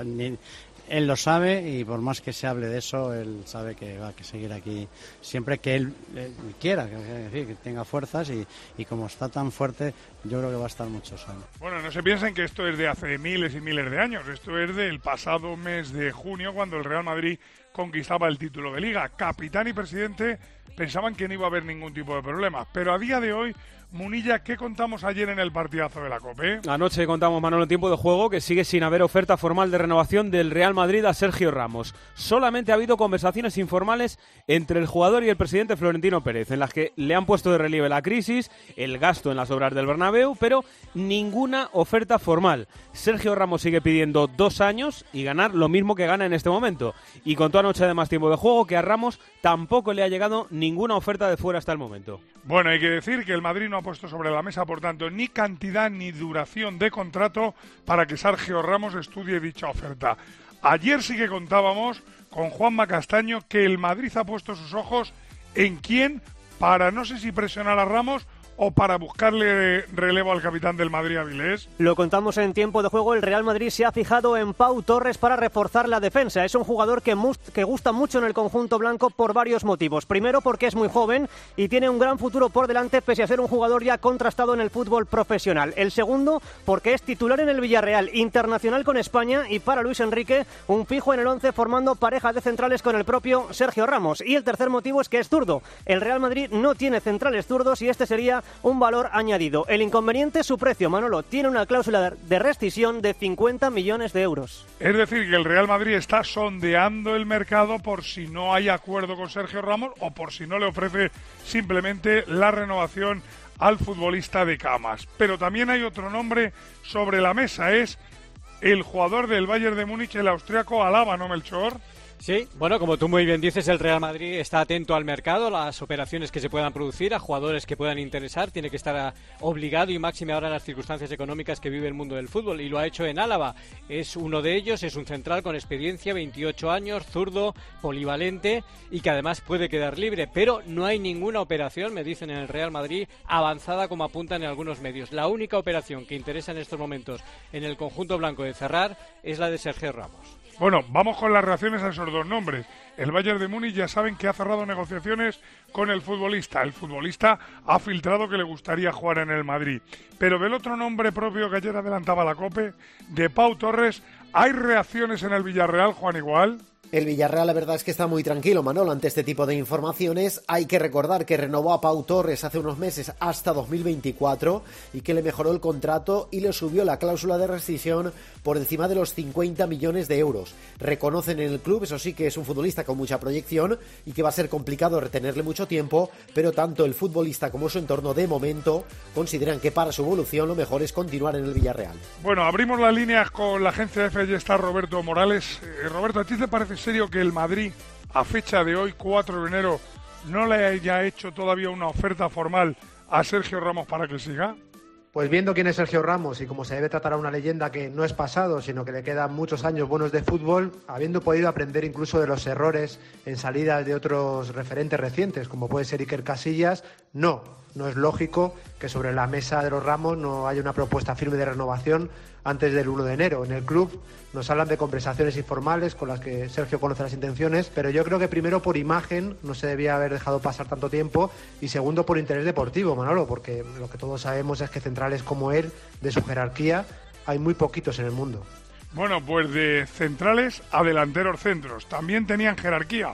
Él lo sabe, y por más que se hable de eso, él sabe que va a seguir aquí siempre que él quiera, que tenga fuerzas, y como está tan fuerte, yo creo que va a estar muchos años. Bueno, no se piensen que esto es de hace miles y miles de años. Esto es del pasado mes de junio, cuando el Real Madrid conquistaba el título de Liga. Capitán y presidente pensaban que no iba a haber ningún tipo de problema, pero a día de hoy, Munilla, ¿qué contamos ayer en el partidazo de la COPE? Anoche contamos, Manolo, en tiempo de juego, que sigue sin haber oferta formal de renovación del Real Madrid a Sergio Ramos. Solamente ha habido conversaciones informales entre el jugador y el presidente Florentino Pérez, en las que le han puesto de relieve la crisis, el gasto en las obras del Bernabéu, pero ninguna oferta formal. Sergio Ramos sigue pidiendo 2 años y ganar lo mismo que gana en este momento. Y contó anoche, además, tiempo de juego, que a Ramos tampoco le ha llegado ninguna oferta de fuera hasta el momento. Bueno, hay que decir que el Madrid no ha puesto sobre la mesa, por tanto, ni cantidad ni duración de contrato para que Sergio Ramos estudie dicha oferta. Ayer sí que contábamos con Juanma Castaño que el Madrid ha puesto sus ojos en quién, para no sé si presionar a Ramos o para buscarle relevo al capitán del Madrid, Avilés. Lo contamos en tiempo de juego. El Real Madrid se ha fijado en Pau Torres para reforzar la defensa. Es un jugador que gusta mucho en el conjunto blanco por varios motivos. Primero, porque es muy joven y tiene un gran futuro por delante, pese a ser un jugador ya contrastado en el fútbol profesional. El segundo, porque es titular en el Villarreal, internacional con España, y para Luis Enrique, un fijo en el 11, formando pareja de centrales con el propio Sergio Ramos. Y el tercer motivo es que es zurdo. El Real Madrid no tiene centrales zurdos y este sería un valor añadido. El inconveniente es su precio, Manolo. Tiene una cláusula de rescisión de 50 millones de euros. Es decir, que el Real Madrid está sondeando el mercado por si no hay acuerdo con Sergio Ramos o por si no le ofrece simplemente la renovación al futbolista de Camas. Pero también hay otro nombre sobre la mesa, es el jugador del Bayern de Múnich, el austriaco Alaba, ¿no, Melchor? Sí, bueno, como tú muy bien dices, el Real Madrid está atento al mercado, a las operaciones que se puedan producir, a jugadores que puedan interesar, tiene que estar obligado y máxime ahora en las circunstancias económicas que vive el mundo del fútbol, y lo ha hecho en Álava. Es uno de ellos, es un central con experiencia, 28 años, zurdo, polivalente y que además puede quedar libre, pero no hay ninguna operación, me dicen en el Real Madrid, avanzada como apuntan en algunos medios. La única operación que interesa en estos momentos en el conjunto blanco de cerrar es la de Sergio Ramos. Bueno, vamos con las reacciones a esos dos nombres. El Bayern de Múnich ya saben que ha cerrado negociaciones con el futbolista. El futbolista ha filtrado que le gustaría jugar en el Madrid. Pero del otro nombre propio que ayer adelantaba la COPE, de Pau Torres, ¿hay reacciones en el Villarreal, Juan, igual? El Villarreal, la verdad es que está muy tranquilo, Manolo, ante este tipo de informaciones. Hay que recordar que renovó a Pau Torres hace unos meses hasta 2024 y que le mejoró el contrato y le subió la cláusula de rescisión por encima de los 50 millones de euros. Reconocen en el club, eso sí, que es un futbolista con mucha proyección y que va a ser complicado retenerle mucho tiempo, pero tanto el futbolista como su entorno de momento consideran que para su evolución lo mejor es continuar en el Villarreal. Bueno, abrimos las líneas con la agencia EFE y está Roberto Morales. Roberto, ¿a ti te parece serio que el Madrid, a fecha de hoy, 4 de enero, no le haya hecho todavía una oferta formal a Sergio Ramos para que siga? Pues viendo quién es Sergio Ramos y cómo se debe tratar a una leyenda que no es pasado, sino que le quedan muchos años buenos de fútbol, habiendo podido aprender incluso de los errores en salidas de otros referentes recientes, como puede ser Iker Casillas, no es lógico que sobre la mesa de los Ramos no haya una propuesta firme de renovación antes del 1 de enero. En el club nos hablan de conversaciones informales con las que Sergio conoce las intenciones, pero yo creo que primero por imagen no se debía haber dejado pasar tanto tiempo y segundo por interés deportivo, Manolo, porque lo que todos sabemos es que centrales como él, de su jerarquía, hay muy poquitos en el mundo. Bueno, pues de centrales a delanteros centros, también tenían jerarquía.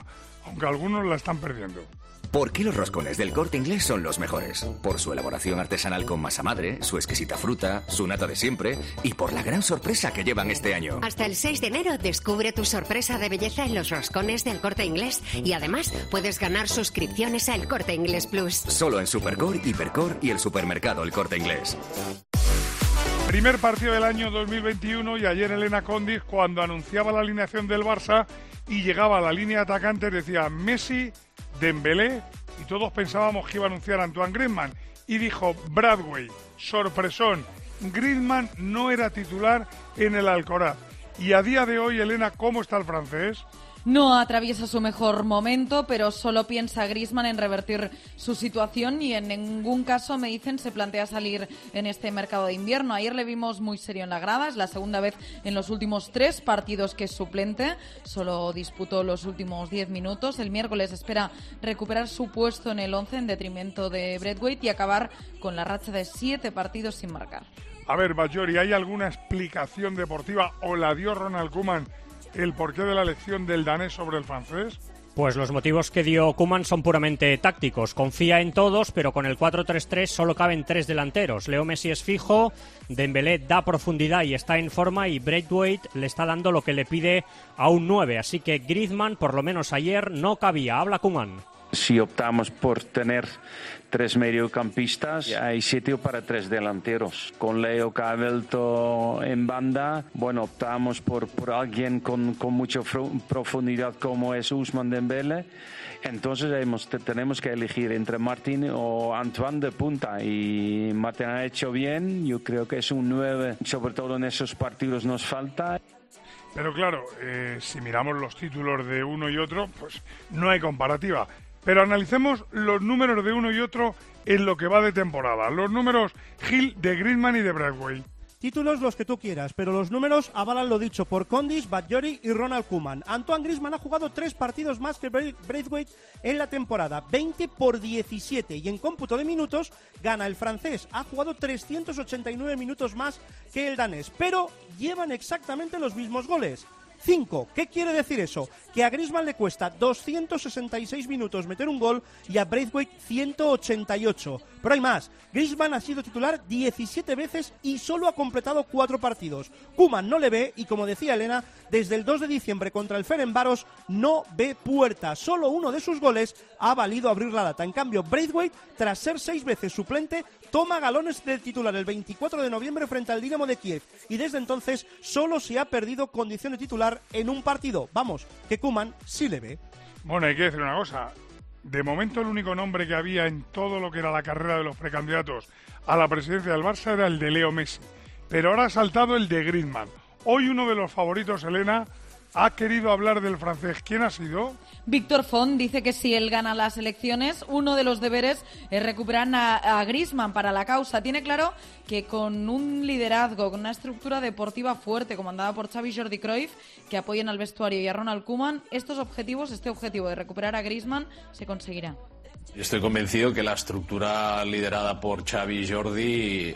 aunque algunos la están perdiendo. ¿Por qué los roscones del Corte Inglés son los mejores? Por su elaboración artesanal con masa madre, su exquisita fruta, su nata de siempre y por la gran sorpresa que llevan este año. Hasta el 6 de enero descubre tu sorpresa de belleza en los roscones del Corte Inglés y además puedes ganar suscripciones al Corte Inglés Plus. Solo en Supercore, Hipercore y el supermercado El Corte Inglés. Primer partido del año 2021 y ayer Elena Condis, cuando anunciaba la alineación del Barça y llegaba a la línea de atacantes, decía Messi, Dembélé, y todos pensábamos que iba a anunciar a Antoine Griezmann, y dijo Bradway, sorpresón, Griezmann no era titular en el Alcoraz. Y a día de hoy, Elena, ¿cómo está el francés? No atraviesa su mejor momento, pero solo piensa Griezmann en revertir su situación y en ningún caso, me dicen, se plantea salir en este mercado de invierno. Ayer le vimos muy serio en la grada, es la segunda vez en los últimos 3 partidos que es suplente, solo disputó los últimos 10 minutos. El miércoles espera recuperar su puesto en el 11 en detrimento de Braithwaite y acabar con la racha de 7 partidos sin marcar. A ver, Bajori, ¿hay alguna explicación deportiva o la dio Ronald Koeman el porqué de la elección del danés sobre el francés? Pues los motivos que dio Koeman son puramente tácticos. Confía en todos, pero con el 4-3-3 solo caben 3 delanteros. Leo Messi es fijo, Dembélé da profundidad y está en forma, y Braithwaite le está dando lo que le pide a un 9. Así que Griezmann, por lo menos ayer, no cabía. Habla Koeman. Si optamos por tener 3 mediocampistas, hay sitio para 3 delanteros. Con Leo que ha vuelto en banda, bueno, optamos por alguien con mucha profundidad como es Ousmane Dembélé. Entonces tenemos que elegir entre Martín o Antoine de punta, y Martín ha hecho bien. Yo creo que es un 9, sobre todo en esos partidos nos falta. Pero claro, si miramos los títulos de uno y otro, pues no hay comparativa. Pero analicemos los números de uno y otro en lo que va de temporada. Los números, Gil, de Griezmann y de Braithwaite. Títulos los que tú quieras, pero los números avalan lo dicho por Condis, Bajori y Ronald Koeman. Antoine Griezmann ha jugado 3 partidos más que Braithwaite en la temporada, 20 por 17, y en cómputo de minutos gana el francés. Ha jugado 389 minutos más que el danés, pero llevan exactamente los mismos goles. 5. ¿Qué quiere decir eso? Que a Griezmann le cuesta 266 minutos meter un gol y a Braithwaite 188. Pero hay más. Griezmann ha sido titular 17 veces y solo ha completado 4 partidos. Koeman no le ve y, como decía Elena, desde el 2 de diciembre contra el Ferencváros no ve puerta. Solo uno de sus goles ha valido abrir la lata. En cambio, Braithwaite, tras ser 6 veces suplente, toma galones de titular el 24 de noviembre frente al Dinamo de Kiev y desde entonces solo se ha perdido condición de titular en un partido. Vamos, que Koeman sí le ve. Bueno, hay que decir una cosa. De momento el único nombre que había en todo lo que era la carrera de los precandidatos a la presidencia del Barça era el de Leo Messi. Pero ahora ha saltado el de Griezmann. Hoy uno de los favoritos, Elena, ha querido hablar del francés. ¿Quién ha sido? Víctor Font dice que si él gana las elecciones, uno de los deberes es recuperar a Griezmann para la causa. Tiene claro que con un liderazgo, con una estructura deportiva fuerte, comandada por Xavi, Jordi Cruyff, que apoyen al vestuario y a Ronald Koeman, este objetivo de recuperar a Griezmann se conseguirá. Yo estoy convencido que la estructura liderada por Xavi y Jordi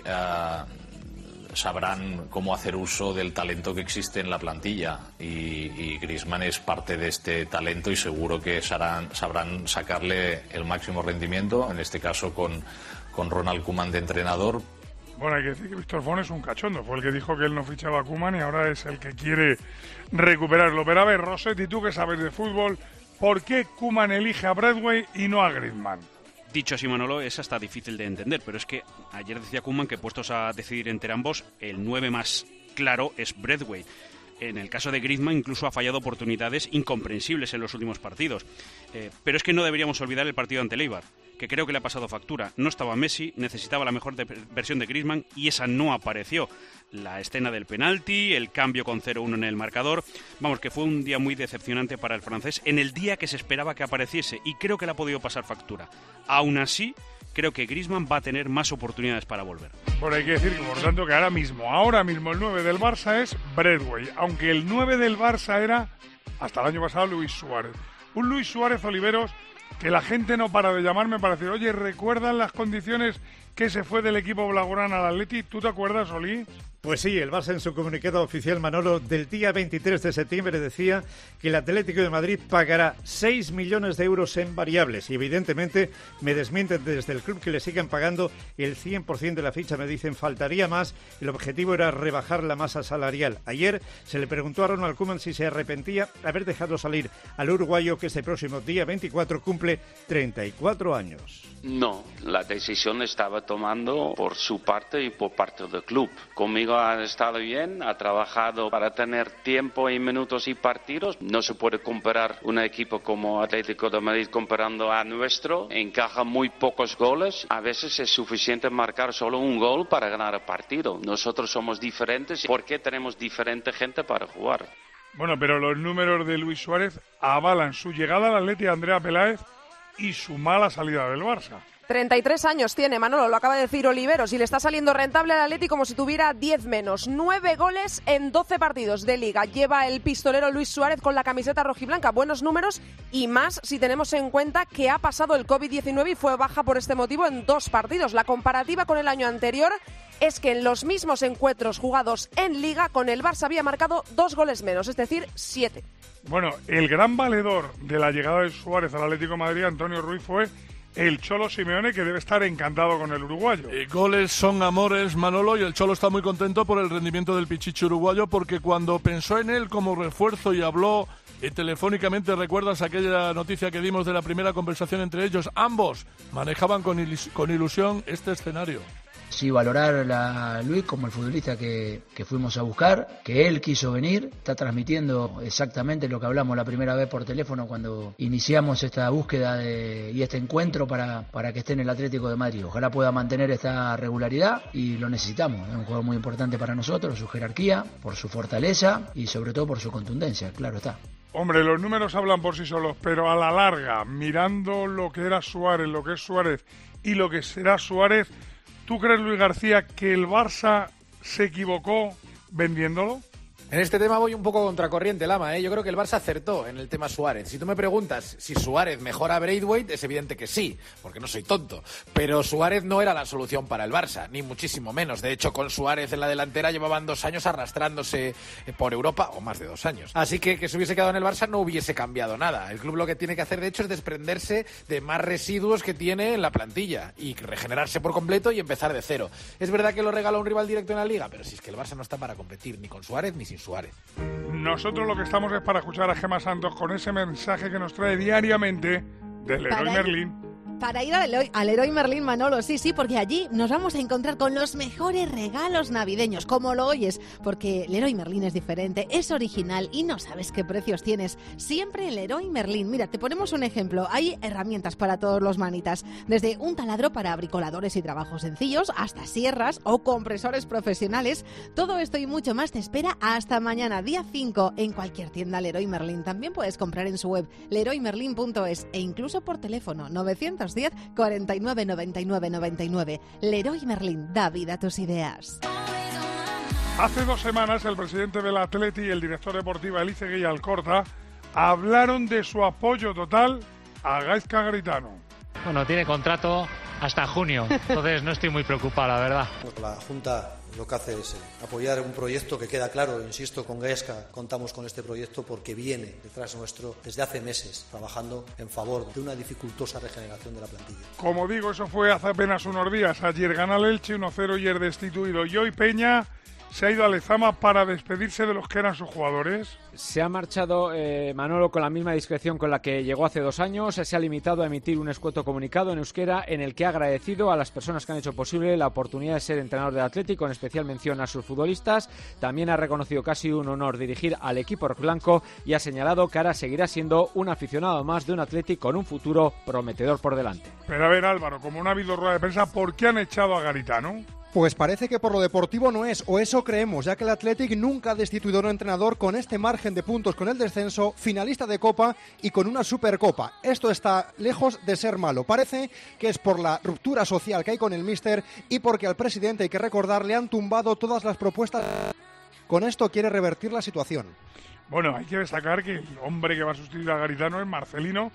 sabrán cómo hacer uso del talento que existe en la plantilla y Griezmann es parte de este talento y seguro que sabrán sacarle el máximo rendimiento, en este caso con Ronald Koeman de entrenador. Bueno, hay que decir que Víctor Font es un cachondo, fue el que dijo que él no fichaba a Koeman y ahora es el que quiere recuperarlo. Pero a ver, Rossetti, tú que sabes de fútbol, ¿por qué Koeman elige a Braithwaite y no a Griezmann? Dicho así, Manolo, es hasta difícil de entender, pero es que ayer decía Koeman que puestos a decidir entre ambos, el 9 más claro es Braithwaite. En el caso de Griezmann incluso ha fallado oportunidades incomprensibles en los últimos partidos. Pero es que no deberíamos olvidar el partido ante el Eibar, que creo que le ha pasado factura. No estaba Messi, necesitaba la mejor versión de Griezmann y esa no apareció. La escena del penalti, el cambio con 0-1 en el marcador. Vamos, que fue un día muy decepcionante para el francés en el día que se esperaba que apareciese y creo que le ha podido pasar factura. Aún así, creo que Griezmann va a tener más oportunidades para volver. Bueno, hay que decir que, por tanto, que ahora mismo el 9 del Barça es Braithwaite, aunque el 9 del Barça era, hasta el año pasado, Luis Suárez. Un Luis Suárez Oliveros que la gente no para de llamarme para decir, oye, ¿recuerdan las condiciones que se fue del equipo blaugrana al Atleti? ¿Tú te acuerdas, Oli? Pues sí, el Barça en su comunicado oficial, Manolo, del día 23 de septiembre decía que el Atlético de Madrid pagará 6 millones de euros en variables y evidentemente me desmienten desde el club que le sigan pagando el 100% de la ficha, me dicen faltaría más, el objetivo era rebajar la masa salarial. Ayer se le preguntó a Ronald Koeman si se arrepentía haber dejado salir al uruguayo que este próximo día 24 cumple 34 años. No, la decisión estaba tomando por su parte y por parte del club. Conmigo ha estado bien, ha trabajado para tener tiempo y minutos y partidos. No se puede comparar un equipo como Atlético de Madrid comparando a nuestro. Encaja muy pocos goles. A veces es suficiente marcar solo un gol para ganar el partido. Nosotros somos diferentes porque tenemos diferente gente para jugar. Bueno, pero los números de Luis Suárez avalan su llegada al Atleti a Andrea Peláez y su mala salida del Barça. 33 años tiene, Manolo, lo acaba de decir Oliveros, y le está saliendo rentable al Atleti como si tuviera 10 menos. 9 goles en 12 partidos de Liga. Lleva el pistolero Luis Suárez con la camiseta rojiblanca. Buenos números y más si tenemos en cuenta que ha pasado el COVID-19 y fue baja por este motivo en 2 partidos. La comparativa con el año anterior es que en los mismos encuentros jugados en Liga con el Barça había marcado 2 goles menos, es decir, 7. Bueno, el gran valedor de la llegada de Suárez al Atlético de Madrid, Antonio Ruiz, fue el Cholo Simeone, que debe estar encantado con el uruguayo. Goles son amores, Manolo, y el Cholo está muy contento por el rendimiento del pichichi uruguayo, porque cuando pensó en él como refuerzo y habló telefónicamente, ¿recuerdas aquella noticia que dimos de la primera conversación entre ellos? Ambos manejaban con ilusión este escenario. Sí, valorar a Luis como el futbolista que fuimos a buscar, que él quiso venir, está transmitiendo exactamente lo que hablamos la primera vez por teléfono cuando iniciamos esta búsqueda y este encuentro para que esté en el Atlético de Madrid. Ojalá pueda mantener esta regularidad y lo necesitamos. Es un jugador muy importante para nosotros, su jerarquía, por su fortaleza y sobre todo por su contundencia, claro está. Hombre, los números hablan por sí solos, pero a la larga, mirando lo que era Suárez, lo que es Suárez y lo que será Suárez, ¿tú crees, Luis García, que el Barça se equivocó vendiéndolo? En este tema voy un poco contracorriente, Lama, ¿eh? Yo creo que el Barça acertó en el tema Suárez. Si tú me preguntas si Suárez mejora a Braithwaite, es evidente que sí, porque no soy tonto. Pero Suárez no era la solución para el Barça, ni muchísimo menos. De hecho, con Suárez en la delantera llevaban 2 años arrastrándose por Europa, o más de 2 años. Así que se hubiese quedado en el Barça no hubiese cambiado nada. El club lo que tiene que hacer, de hecho, es desprenderse de más residuos que tiene en la plantilla y regenerarse por completo y empezar de cero. Es verdad que lo regaló un rival directo en la Liga, pero si es que el Barça no está para competir ni con Suárez ni sin Suárez. Nosotros lo que estamos es para escuchar a Gemma Santos con ese mensaje que nos trae diariamente del Leroy Merlin. Para ir al Leroy Merlin, Manolo, sí, porque allí nos vamos a encontrar con los mejores regalos navideños, como lo oyes, porque Leroy Merlin es diferente, es original y no sabes qué precios tienes. Siempre el Leroy Merlin. Mira, te ponemos un ejemplo. Hay herramientas para todos los manitas, desde un taladro para bricoladores y trabajos sencillos, hasta sierras o compresores profesionales. Todo esto y mucho más te espera hasta mañana, día 5, en cualquier tienda Leroy Merlin. También puedes comprar en su web leroymerlin.es e incluso por teléfono 910 49 99 99. Leroy Merlin, da vida a tus ideas. Hace 2 semanas el presidente del Atleti y el director deportivo Elizegui Alcorta hablaron de su apoyo total a Gaizka Garitano. Bueno, tiene contrato hasta junio, entonces no estoy muy preocupado, la verdad. La Junta lo que hace es apoyar un proyecto que queda claro, insisto, con Gaizka contamos con este proyecto porque viene detrás nuestro desde hace meses trabajando en favor de una dificultosa regeneración de la plantilla. Como digo, eso fue hace apenas unos días. Ayer gana el Elche 1-0 y es destituido. Y hoy Peña se ha ido a Lezama para despedirse de los que eran sus jugadores. Se ha marchado Manolo con la misma discreción con la que llegó hace 2 años. Se ha limitado a emitir un escueto comunicado en euskera en el que ha agradecido a las personas que han hecho posible la oportunidad de ser entrenador del Atlético, en especial mención a sus futbolistas. También ha reconocido casi un honor dirigir al equipo rojiblanco y ha señalado que ahora seguirá siendo un aficionado más de un Atlético con un futuro prometedor por delante. Pero a ver, Álvaro, como no ha habido rueda de prensa, ¿por qué han echado a Garitano? Pues parece que por lo deportivo no es, o eso creemos, ya que el Athletic nunca ha destituido a un entrenador con este margen de puntos con el descenso, finalista de Copa y con una Supercopa. Esto está lejos de ser malo. Parece que es por la ruptura social que hay con el míster y porque al presidente, hay que recordar, le han tumbado todas las propuestas. Con esto quiere revertir la situación. Bueno, hay que destacar que el hombre que va a sustituir a Garitano es Marcelino,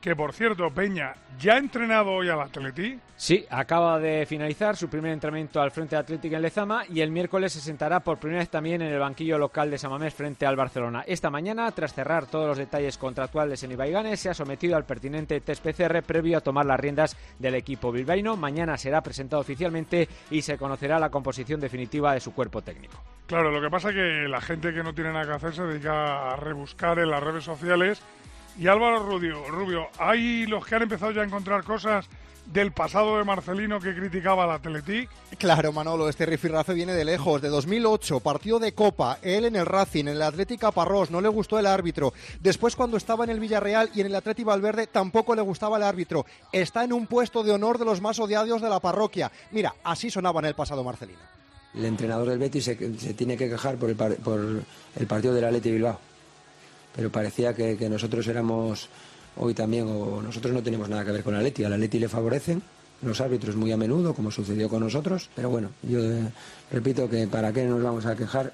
que por cierto, Peña, ¿ya ha entrenado hoy al Atleti? Sí, acaba de finalizar su primer entrenamiento al frente Atlético en Lezama y el miércoles se sentará por primera vez también en el banquillo local de San Mamés frente al Barcelona. Esta mañana, tras cerrar todos los detalles contractuales en Ibaiganes, se ha sometido al pertinente test PCR previo a tomar las riendas del equipo bilbaíno. Mañana será presentado oficialmente y se conocerá la composición definitiva de su cuerpo técnico. Claro, lo que pasa es que la gente que no tiene nada que hacer se dedica a rebuscar en las redes sociales. Y Álvaro Rubio, ¿hay los que han empezado ya a encontrar cosas del pasado de Marcelino que criticaba al Athletic? Claro, Manolo, este rifirrafe viene de lejos, de 2008, partido de Copa, él en el Racing, en el Athletic Caparrós, no le gustó el árbitro. Después, cuando estaba en el Villarreal y en el Athletic Valverde, tampoco le gustaba el árbitro. Está en un puesto de honor de los más odiados de la parroquia. Mira, así sonaba en el pasado Marcelino. El entrenador del Betis se tiene que quejar por el partido del Athletic Bilbao. Pero parecía que nosotros éramos hoy también, o nosotros no tenemos nada que ver con el Atleti. Al Atleti le favorecen los árbitros muy a menudo, como sucedió con nosotros. Pero bueno, yo repito que para qué nos vamos a quejar,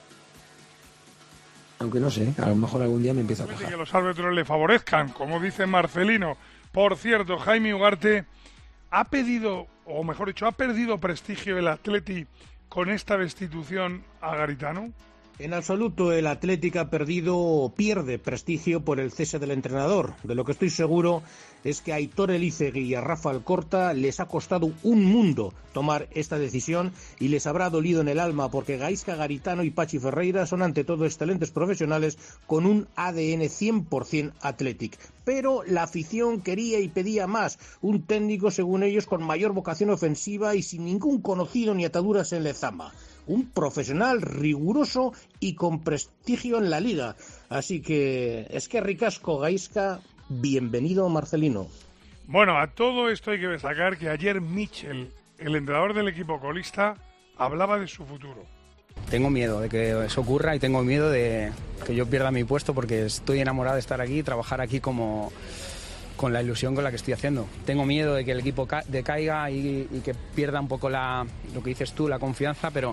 aunque no sé, a lo mejor algún día me empiezo a quejar. Que los árbitros le favorezcan, como dice Marcelino. Por cierto, Jaime Ugarte ha pedido, o mejor dicho, ha perdido prestigio el Atleti con esta destitución a Garitano. En absoluto, el Atlético ha perdido o pierde prestigio por el cese del entrenador. De lo que estoy seguro es que a Aitor Elizegui y a Rafa Alcorta les ha costado un mundo tomar esta decisión y les habrá dolido en el alma, porque Gaizka Garitano y Pachi Ferreira son ante todo excelentes profesionales con un ADN 100% Athletic. Pero la afición quería y pedía más, un técnico según ellos con mayor vocación ofensiva y sin ningún conocido ni ataduras en Lezama. Un profesional riguroso y con prestigio en la liga. Así que es que ricasco, Gaizka, bienvenido Marcelino. Bueno, a todo esto hay que destacar que ayer Michel, el entrenador del equipo colista, hablaba de su futuro. Tengo miedo de que eso ocurra y tengo miedo de que yo pierda mi puesto porque estoy enamorado de estar aquí y trabajar aquí con la ilusión con la que estoy haciendo. Tengo miedo de que el equipo decaiga y que pierda un poco lo que dices tú, la confianza, pero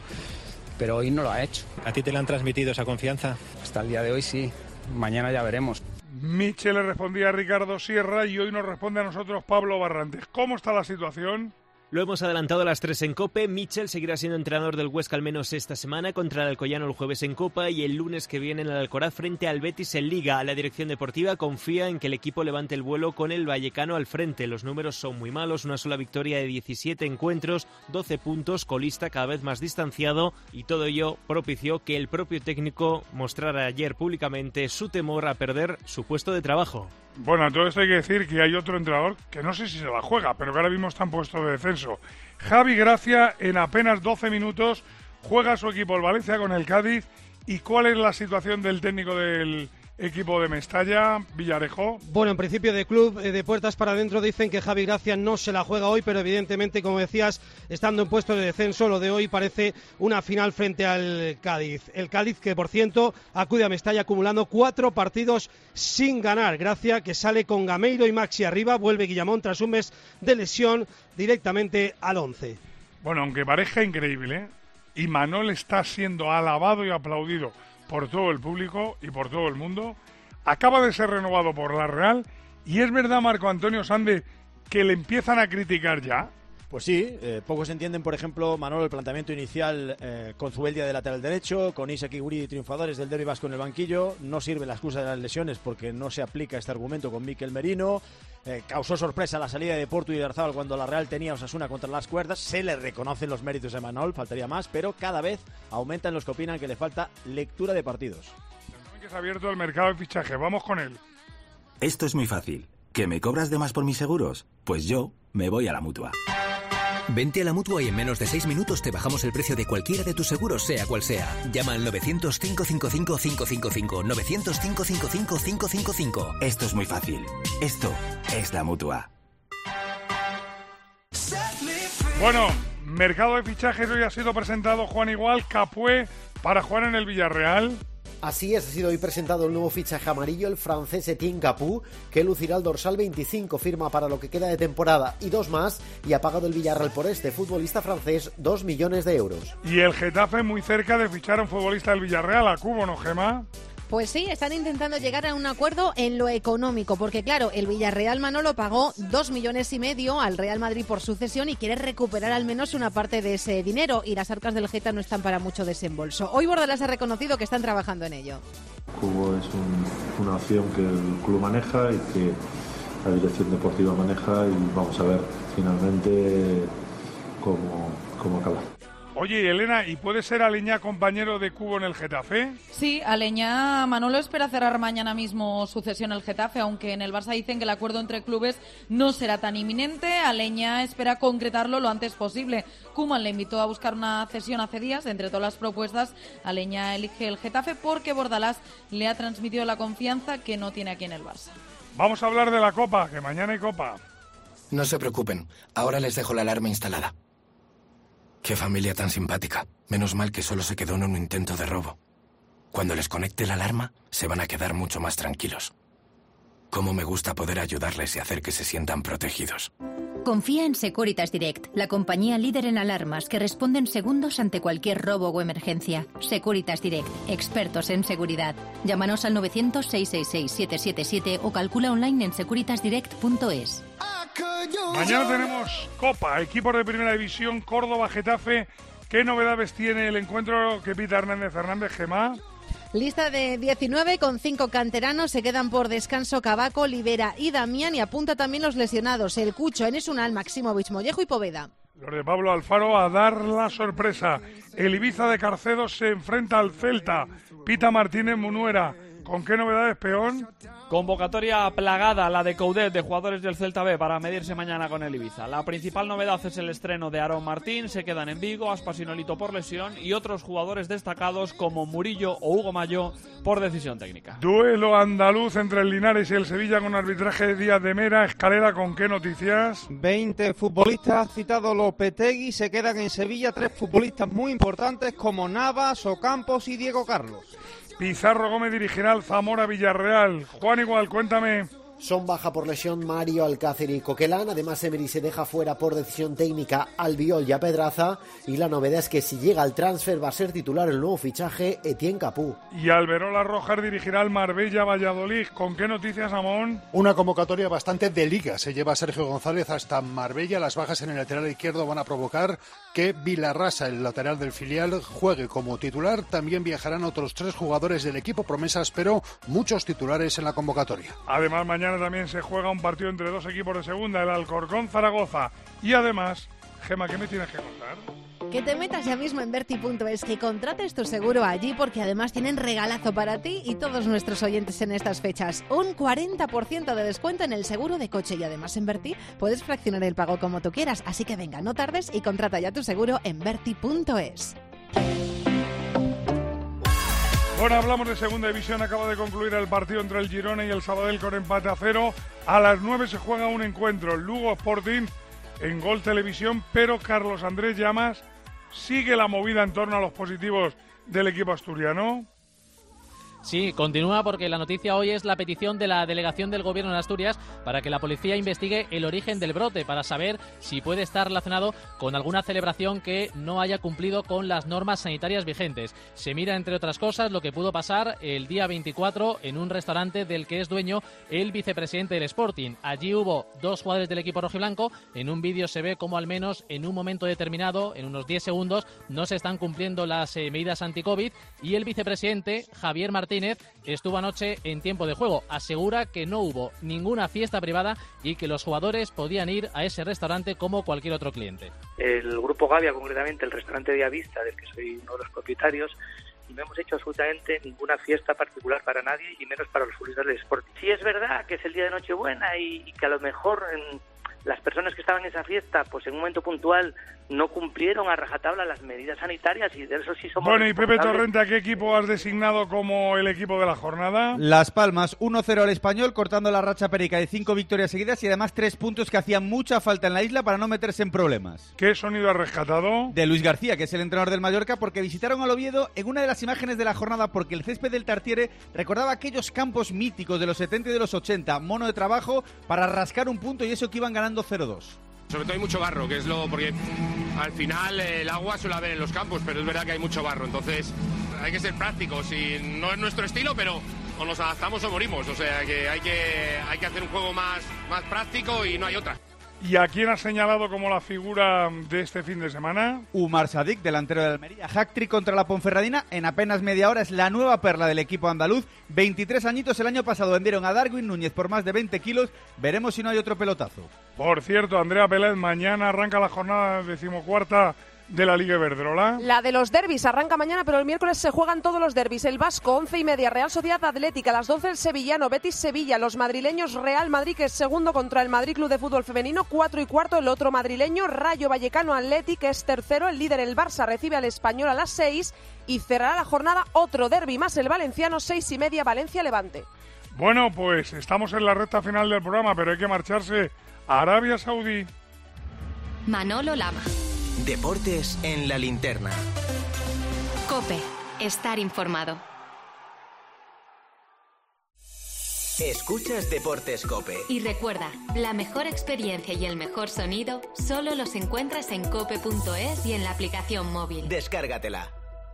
hoy no lo ha hecho. ¿A ti te le han transmitido esa confianza? Hasta el día de hoy sí, mañana ya veremos. Michel le respondía a Ricardo Sierra y hoy nos responde a nosotros Pablo Barrantes. ¿Cómo está la situación? Lo hemos adelantado a las 3 en COPE. Michel seguirá siendo entrenador del Huesca al menos esta semana contra el Alcoyano el jueves en Copa y el lunes que viene en el Alcoraz frente al Betis en Liga. La dirección deportiva confía en que el equipo levante el vuelo con el vallecano al frente. Los números son muy malos, una sola victoria de 17 encuentros, 12 puntos, colista cada vez más distanciado y todo ello propició que el propio técnico mostrara ayer públicamente su temor a perder su puesto de trabajo. Bueno, a todo esto hay que decir que hay otro entrenador que no sé si se la juega, pero que ahora mismo está en puesto de descenso. Javi Gracia, en apenas 12 minutos, juega su equipo el Valencia con el Cádiz. ¿Y cuál es la situación del técnico del equipo de Mestalla, Villarejo? Bueno, en principio de club, de puertas para adentro, dicen que Javi Gracia no se la juega hoy, pero evidentemente, como decías, estando en puesto de descenso, lo de hoy parece una final frente al Cádiz. El Cádiz que, por cierto, acude a Mestalla acumulando 4 partidos sin ganar. Gracia que sale con Gameiro y Maxi arriba, vuelve Guillamón tras un mes de lesión directamente al 11. Bueno, aunque parezca increíble, ¿eh? Imanol está siendo alabado y aplaudido por todo el público y por todo el mundo. Acaba de ser renovado por la Real y es verdad, Marco Antonio Sande, que le empiezan a criticar ya. Pues sí, pocos entienden, por ejemplo, Manolo, el planteamiento inicial con Zubeldia de lateral derecho, con Isaac y Guri triunfadores del derbi vasco en el banquillo. No sirve la excusa de las lesiones porque no se aplica este argumento con Mikel Merino. Causó sorpresa la salida de Portu y de Arzabal cuando la Real tenía a Osasuna contra las cuerdas. Se le reconocen los méritos a Manol, faltaría más, pero cada vez aumentan los que opinan que le falta lectura de partidos. Que se ha abierto el mercado de fichaje, vamos con él. Esto es muy fácil. ¿Que me cobras de más por mis seguros? Pues yo me voy a la Mutua. Vente a la Mutua y en menos de 6 minutos te bajamos el precio de cualquiera de tus seguros, sea cual sea. Llama al 900-555-555. 900-555-555. Esto es muy fácil. Esto es la Mutua. Bueno, mercado de fichajes hoy ha sido presentado Juan Igual, Capué, para jugar en el Villarreal. Así es, ha sido hoy presentado el nuevo fichaje amarillo, el francés Etienne Capoue, que lucirá el dorsal 25, firma para lo que queda de temporada y 2 más, y ha pagado el Villarreal por este futbolista francés 2 millones de euros. Y el Getafe muy cerca de fichar a un futbolista del Villarreal, a Cubo, ¿no, Gema? Pues sí, están intentando llegar a un acuerdo en lo económico, porque claro, el Villarreal, Manolo, pagó 2,5 millones al Real Madrid por su cesión y quiere recuperar al menos una parte de ese dinero, y las arcas del Geta no están para mucho desembolso. Hoy Bordalás ha reconocido que están trabajando en ello. Cubo es una opción que el club maneja y que la dirección deportiva maneja, y vamos a ver finalmente cómo acaba. Oye, Elena, ¿y puede ser Aleñá compañero de Cubo en el Getafe? Sí, Aleñá, Manolo espera cerrar mañana mismo su cesión al Getafe, aunque en el Barça dicen que el acuerdo entre clubes no será tan inminente. Aleñá espera concretarlo lo antes posible. Koeman le invitó a buscar una cesión hace días. Entre todas las propuestas, Aleñá elige el Getafe porque Bordalás le ha transmitido la confianza que no tiene aquí en el Barça. Vamos a hablar de la Copa, que mañana hay Copa. No se preocupen, ahora les dejo la alarma instalada. Qué familia tan simpática. Menos mal que solo se quedó en un intento de robo. Cuando les conecte la alarma, se van a quedar mucho más tranquilos. Cómo me gusta poder ayudarles y hacer que se sientan protegidos. Confía en Securitas Direct, la compañía líder en alarmas que responde en segundos ante cualquier robo o emergencia. Securitas Direct, expertos en seguridad. Llámanos al 900-666-777 o calcula online en securitasdirect.es. Mañana tenemos Copa, equipos de Primera División, Córdoba, Getafe. ¿Qué novedades tiene el encuentro que pita Hernández Fernández, Gemma? Lista de 19 con 5 canteranos. Se quedan por descanso Cavaco, Olivera y Damián, y apunta también los lesionados: el Cucho, Enes Unal, Maximovic, Mollejo y Poveda. Los de Pablo Alfaro a dar la sorpresa. El Ibiza de Carcedo se enfrenta al Celta. Pita Martínez Munuera. ¿Con qué novedades, peón? Convocatoria plagada, la de Coudet, de jugadores del Celta B, para medirse mañana con el Ibiza. La principal novedad es el estreno de Aarón Martín. Se quedan en Vigo, Aspas y Nolito por lesión, y otros jugadores destacados como Murillo o Hugo Mayo por decisión técnica. Duelo andaluz entre el Linares y el Sevilla con arbitraje de Díaz de Mera. Escalera, ¿con qué noticias? 20 futbolistas citados Lopetegui. Se quedan en Sevilla 3 futbolistas muy importantes como Navas, Ocampos y Diego Carlos. Pizarro Gómez dirigirá al Zamora Villarreal. Juan, igual, cuéntame. Son baja por lesión Mario Alcácer y Coquelán. Además, Emery se deja fuera por decisión técnica Albiol y a Pedraza. Y la novedad es que si llega al transfer va a ser titular el nuevo fichaje Etienne Capú. Y Alberola Rojas dirigirá al Marbella Valladolid. ¿Con qué noticias, Amón? Una convocatoria bastante de liga. Se lleva a Sergio González hasta Marbella. Las bajas en el lateral izquierdo van a provocar que Vilarrasa, el lateral del filial, juegue como titular. También viajarán otros 3 jugadores del equipo promesas, pero muchos titulares en la convocatoria. Además, mañana también se juega un partido entre 2 equipos de segunda, el Alcorcón-Zaragoza. Y además, Gemma, ¿qué me tienes que contar? Que te metas ya mismo en Berti.es, que contrates tu seguro allí, porque además tienen regalazo para ti y todos nuestros oyentes en estas fechas. Un 40% de descuento en el seguro de coche, y además en Berti puedes fraccionar el pago como tú quieras. Así que venga, no tardes y contrata ya tu seguro en Berti.es. Bueno, hablamos de segunda división. Acaba de concluir el partido entre el Girona y el Sabadell con empate a 0. A las 9 se juega un encuentro, Lugo Sporting, en Gol Televisión, pero Carlos Andrés Llamas, sigue la movida en torno a los positivos del equipo asturiano. Sí, continúa, porque la noticia hoy es la petición de la delegación del Gobierno de Asturias para que la policía investigue el origen del brote, para saber si puede estar relacionado con alguna celebración que no haya cumplido con las normas sanitarias vigentes. Se mira, entre otras cosas, lo que pudo pasar el día 24 en un restaurante del que es dueño el vicepresidente del Sporting. Allí hubo 2 jugadores del equipo rojiblanco. En un vídeo se ve como al menos en un momento determinado, en unos 10 segundos, no se están cumpliendo las medidas anti-COVID, y el vicepresidente, Javier Martínez, estuvo anoche en tiempo de juego. Asegura que no hubo ninguna fiesta privada y que los jugadores podían ir a ese restaurante como cualquier otro cliente. El Grupo Gavia, concretamente el restaurante Vía Vista, del que soy uno de los propietarios, y no hemos hecho absolutamente ninguna fiesta particular para nadie, y menos para los futbolistas del Sporting. Sí es verdad que es el día de Nochebuena y que a lo mejor las personas que estaban en esa fiesta, pues en un momento puntual no cumplieron a rajatabla las medidas sanitarias, y de eso sí somos Bueno, y Pepe Torrente, ¿a qué equipo has designado como el equipo de la jornada? Las Palmas, 1-0 al Español, cortando la racha perica de 5 victorias seguidas, y además 3 puntos que hacían mucha falta en la isla para no meterse en problemas. ¿Qué sonido has rescatado? De Luis García, que es el entrenador del Mallorca, porque visitaron al Oviedo en una de las imágenes de la jornada, porque el césped del Tartiere recordaba aquellos campos míticos de los 70 y de los 80, mono de trabajo para rascar un punto, y eso que iban ganando 0-2. Sobre todo hay mucho barro, que es porque al final el agua suele haber en los campos, pero es verdad que hay mucho barro, entonces hay que ser prácticos y no es nuestro estilo, pero o nos adaptamos o morimos, o sea que hay que hacer un juego más práctico y no hay otra. ¿Y a quién ha señalado como la figura de este fin de semana? Umar Sadik, delantero de Almería. Hat-trick contra la Ponferradina en apenas media hora. Es la nueva perla del equipo andaluz. 23 añitos. El año pasado vendieron a Darwin Núñez por más de 20 kilos. Veremos si no hay otro pelotazo. Por cierto, Andrea Pelez, mañana arranca la jornada 14ª de la Liga Iberdrola. La de los derbis arranca mañana, pero el miércoles se juegan todos los derbis. El Vasco, 11:30, Real Sociedad Atlética, a las 12 el Sevillano, Betis Sevilla, los madrileños Real Madrid, que es segundo contra el Madrid Club de Fútbol Femenino, 4:15 el otro madrileño, Rayo Vallecano Athletic, que es tercero, el líder el Barça recibe al Español a las 6 y cerrará la jornada otro derbi más el valenciano, 6:30, Valencia Levante. Bueno, pues estamos en la recta final del programa, pero hay que marcharse a Arabia Saudí. Manolo Lama. Deportes en la linterna. COPE. Estar informado. Escuchas Deportes COPE. Y recuerda, la mejor experiencia y el mejor sonido solo los encuentras en cope.es y en la aplicación móvil. Descárgatela.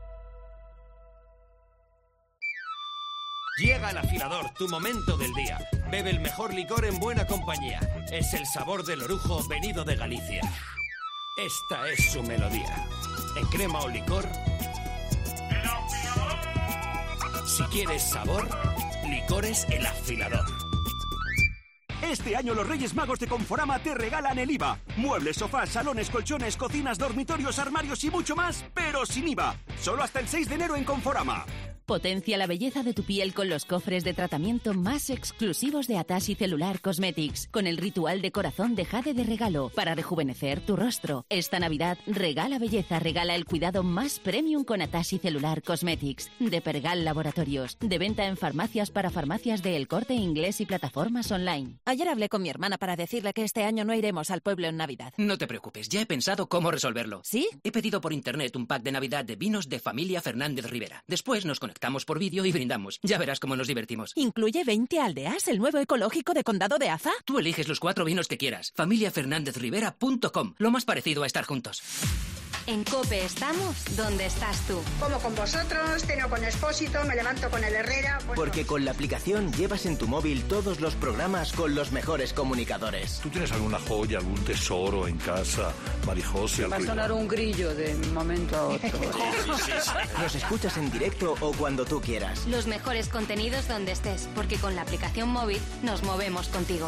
Llega el afilador, tu momento del día. Bebe el mejor licor en buena compañía. Es el sabor del orujo venido de Galicia. Esta es su melodía. En crema o licor. ¡El afilador! Si quieres sabor, licores El Afilador. Este año los Reyes Magos de Conforama te regalan el IVA. Muebles, sofás, salones, colchones, cocinas, dormitorios, armarios y mucho más, pero sin IVA. Solo hasta el 6 de enero en Conforama. Potencia la belleza de tu piel con los cofres de tratamiento más exclusivos de Atashi Cellular Cosmetics, con el ritual de corazón de jade de regalo para rejuvenecer tu rostro. Esta Navidad regala belleza, regala el cuidado más premium con Atashi Cellular Cosmetics, de Pergal Laboratorios, de venta en farmacias para farmacias de El Corte Inglés y plataformas online. Ayer hablé con mi hermana para decirle que este año no iremos al pueblo en Navidad. No te preocupes, ya he pensado cómo resolverlo. ¿Sí? He pedido por internet un pack de Navidad de vinos de Familia Fernández Rivera. Después nos conectamos por vídeo y brindamos. Ya verás cómo nos divertimos. ¿Incluye 20 aldeas, el nuevo ecológico de Condado de Aza? Tú eliges los 4 vinos que quieras. familiafernandezrivera.com. Lo más parecido a estar juntos. En COPE estamos donde estás tú. Como con vosotros, ceno con Expósito, me levanto con el Herrera... Pues porque no. Con la aplicación llevas en tu móvil todos los programas con los mejores comunicadores. ¿Tú tienes alguna joya, algún tesoro en casa, Marijose? Va a sonar un grillo de un momento a otro. Sí. Nos escuchas en directo o cuando tú quieras. Los mejores contenidos donde estés, porque con la aplicación móvil nos movemos contigo.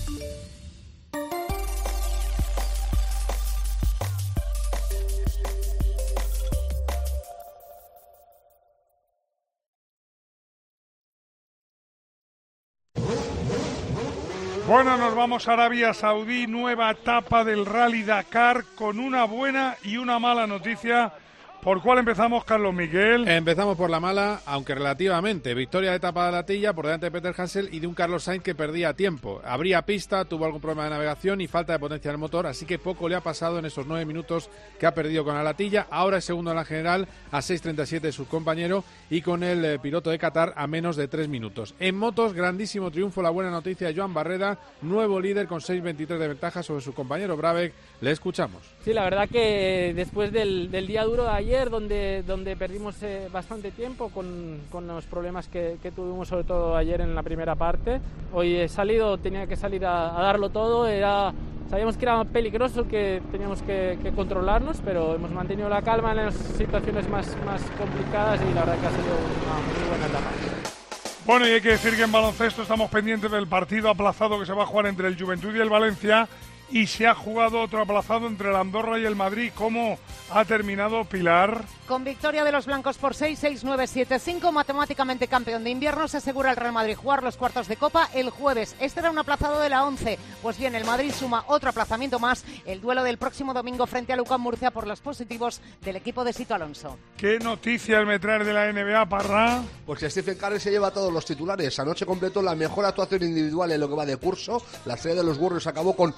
Bueno, nos vamos a Arabia Saudí, nueva etapa del Rally Dakar con una buena y una mala noticia. ¿Por cuál empezamos, Carlos Miguel? Empezamos por la mala, aunque relativamente. Victoria de etapa de Latilla por delante de Peter Hansel y de un Carlos Sainz que perdía tiempo. Abría pista, tuvo algún problema de navegación y falta de potencia del motor, así que poco le ha pasado en esos 9 minutos que ha perdido con la Latilla. Ahora es segundo en la general a 6.37 de su compañero y con el piloto de Qatar a menos de 3 minutos. En motos, grandísimo triunfo, la buena noticia de Joan Barreda, nuevo líder con 6.23 de ventaja sobre su compañero Brabec. Le escuchamos. Sí, la verdad que después del día duro de ayer, donde perdimos bastante tiempo con los problemas que tuvimos sobre todo ayer en la primera parte, hoy tenía que salir a darlo todo, sabíamos que era peligroso, que teníamos que controlarnos, pero hemos mantenido la calma en las situaciones más complicadas y la verdad que ha sido una muy buena etapa. Bueno, y hay que decir que en baloncesto estamos pendientes del partido aplazado que se va a jugar entre el Juventud y el Valencia. Y se ha jugado otro aplazado entre el Andorra y el Madrid. ¿Cómo ha terminado, Pilar? Con victoria de los blancos por 6-6-9-7-5, matemáticamente campeón de invierno, se asegura el Real Madrid jugar los cuartos de Copa el jueves. Este era un aplazado de la 11. Pues bien, el Madrid suma otro aplazamiento más, el duelo del próximo domingo frente a UCAM Murcia por los positivos del equipo de Sito Alonso. ¿Qué noticia el me trae de la NBA, Parra? Pues que Stephen Curry se lleva todos los titulares. Anoche completó la mejor actuación individual en lo que va de curso. La estrella de los Warriors acabó con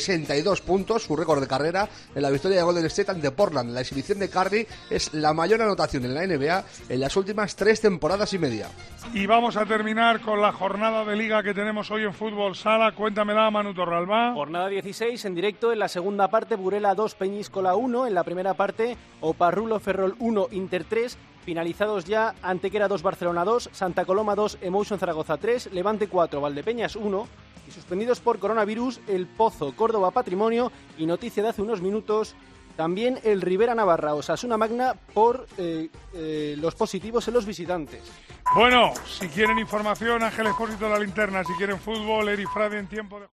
62 puntos, su récord de carrera, en la victoria de Golden State ante Portland. La exhibición de Curry es la mayor anotación en la NBA en las últimas 3 temporadas y media. Y vamos a terminar con la jornada de liga que tenemos hoy en Fútbol Sala. Cuéntamela, Manu Torralba. Jornada 16 en directo. En la segunda parte, Burela 2, Peñíscola 1. En la primera parte, Oparrulo Ferrol 1, Inter 3. Finalizados ya, Antequera 2, Barcelona 2, Santa Coloma 2, Emotion Zaragoza 3, Levante 4, Valdepeñas 1 y suspendidos por coronavirus El Pozo, Córdoba Patrimonio y noticia de hace unos minutos, también el Rivera Navarra, Osasuna Magna por los positivos en los visitantes. Bueno, si quieren información, Ángel Expósito La Linterna, si quieren fútbol, Eri Frade en tiempo de...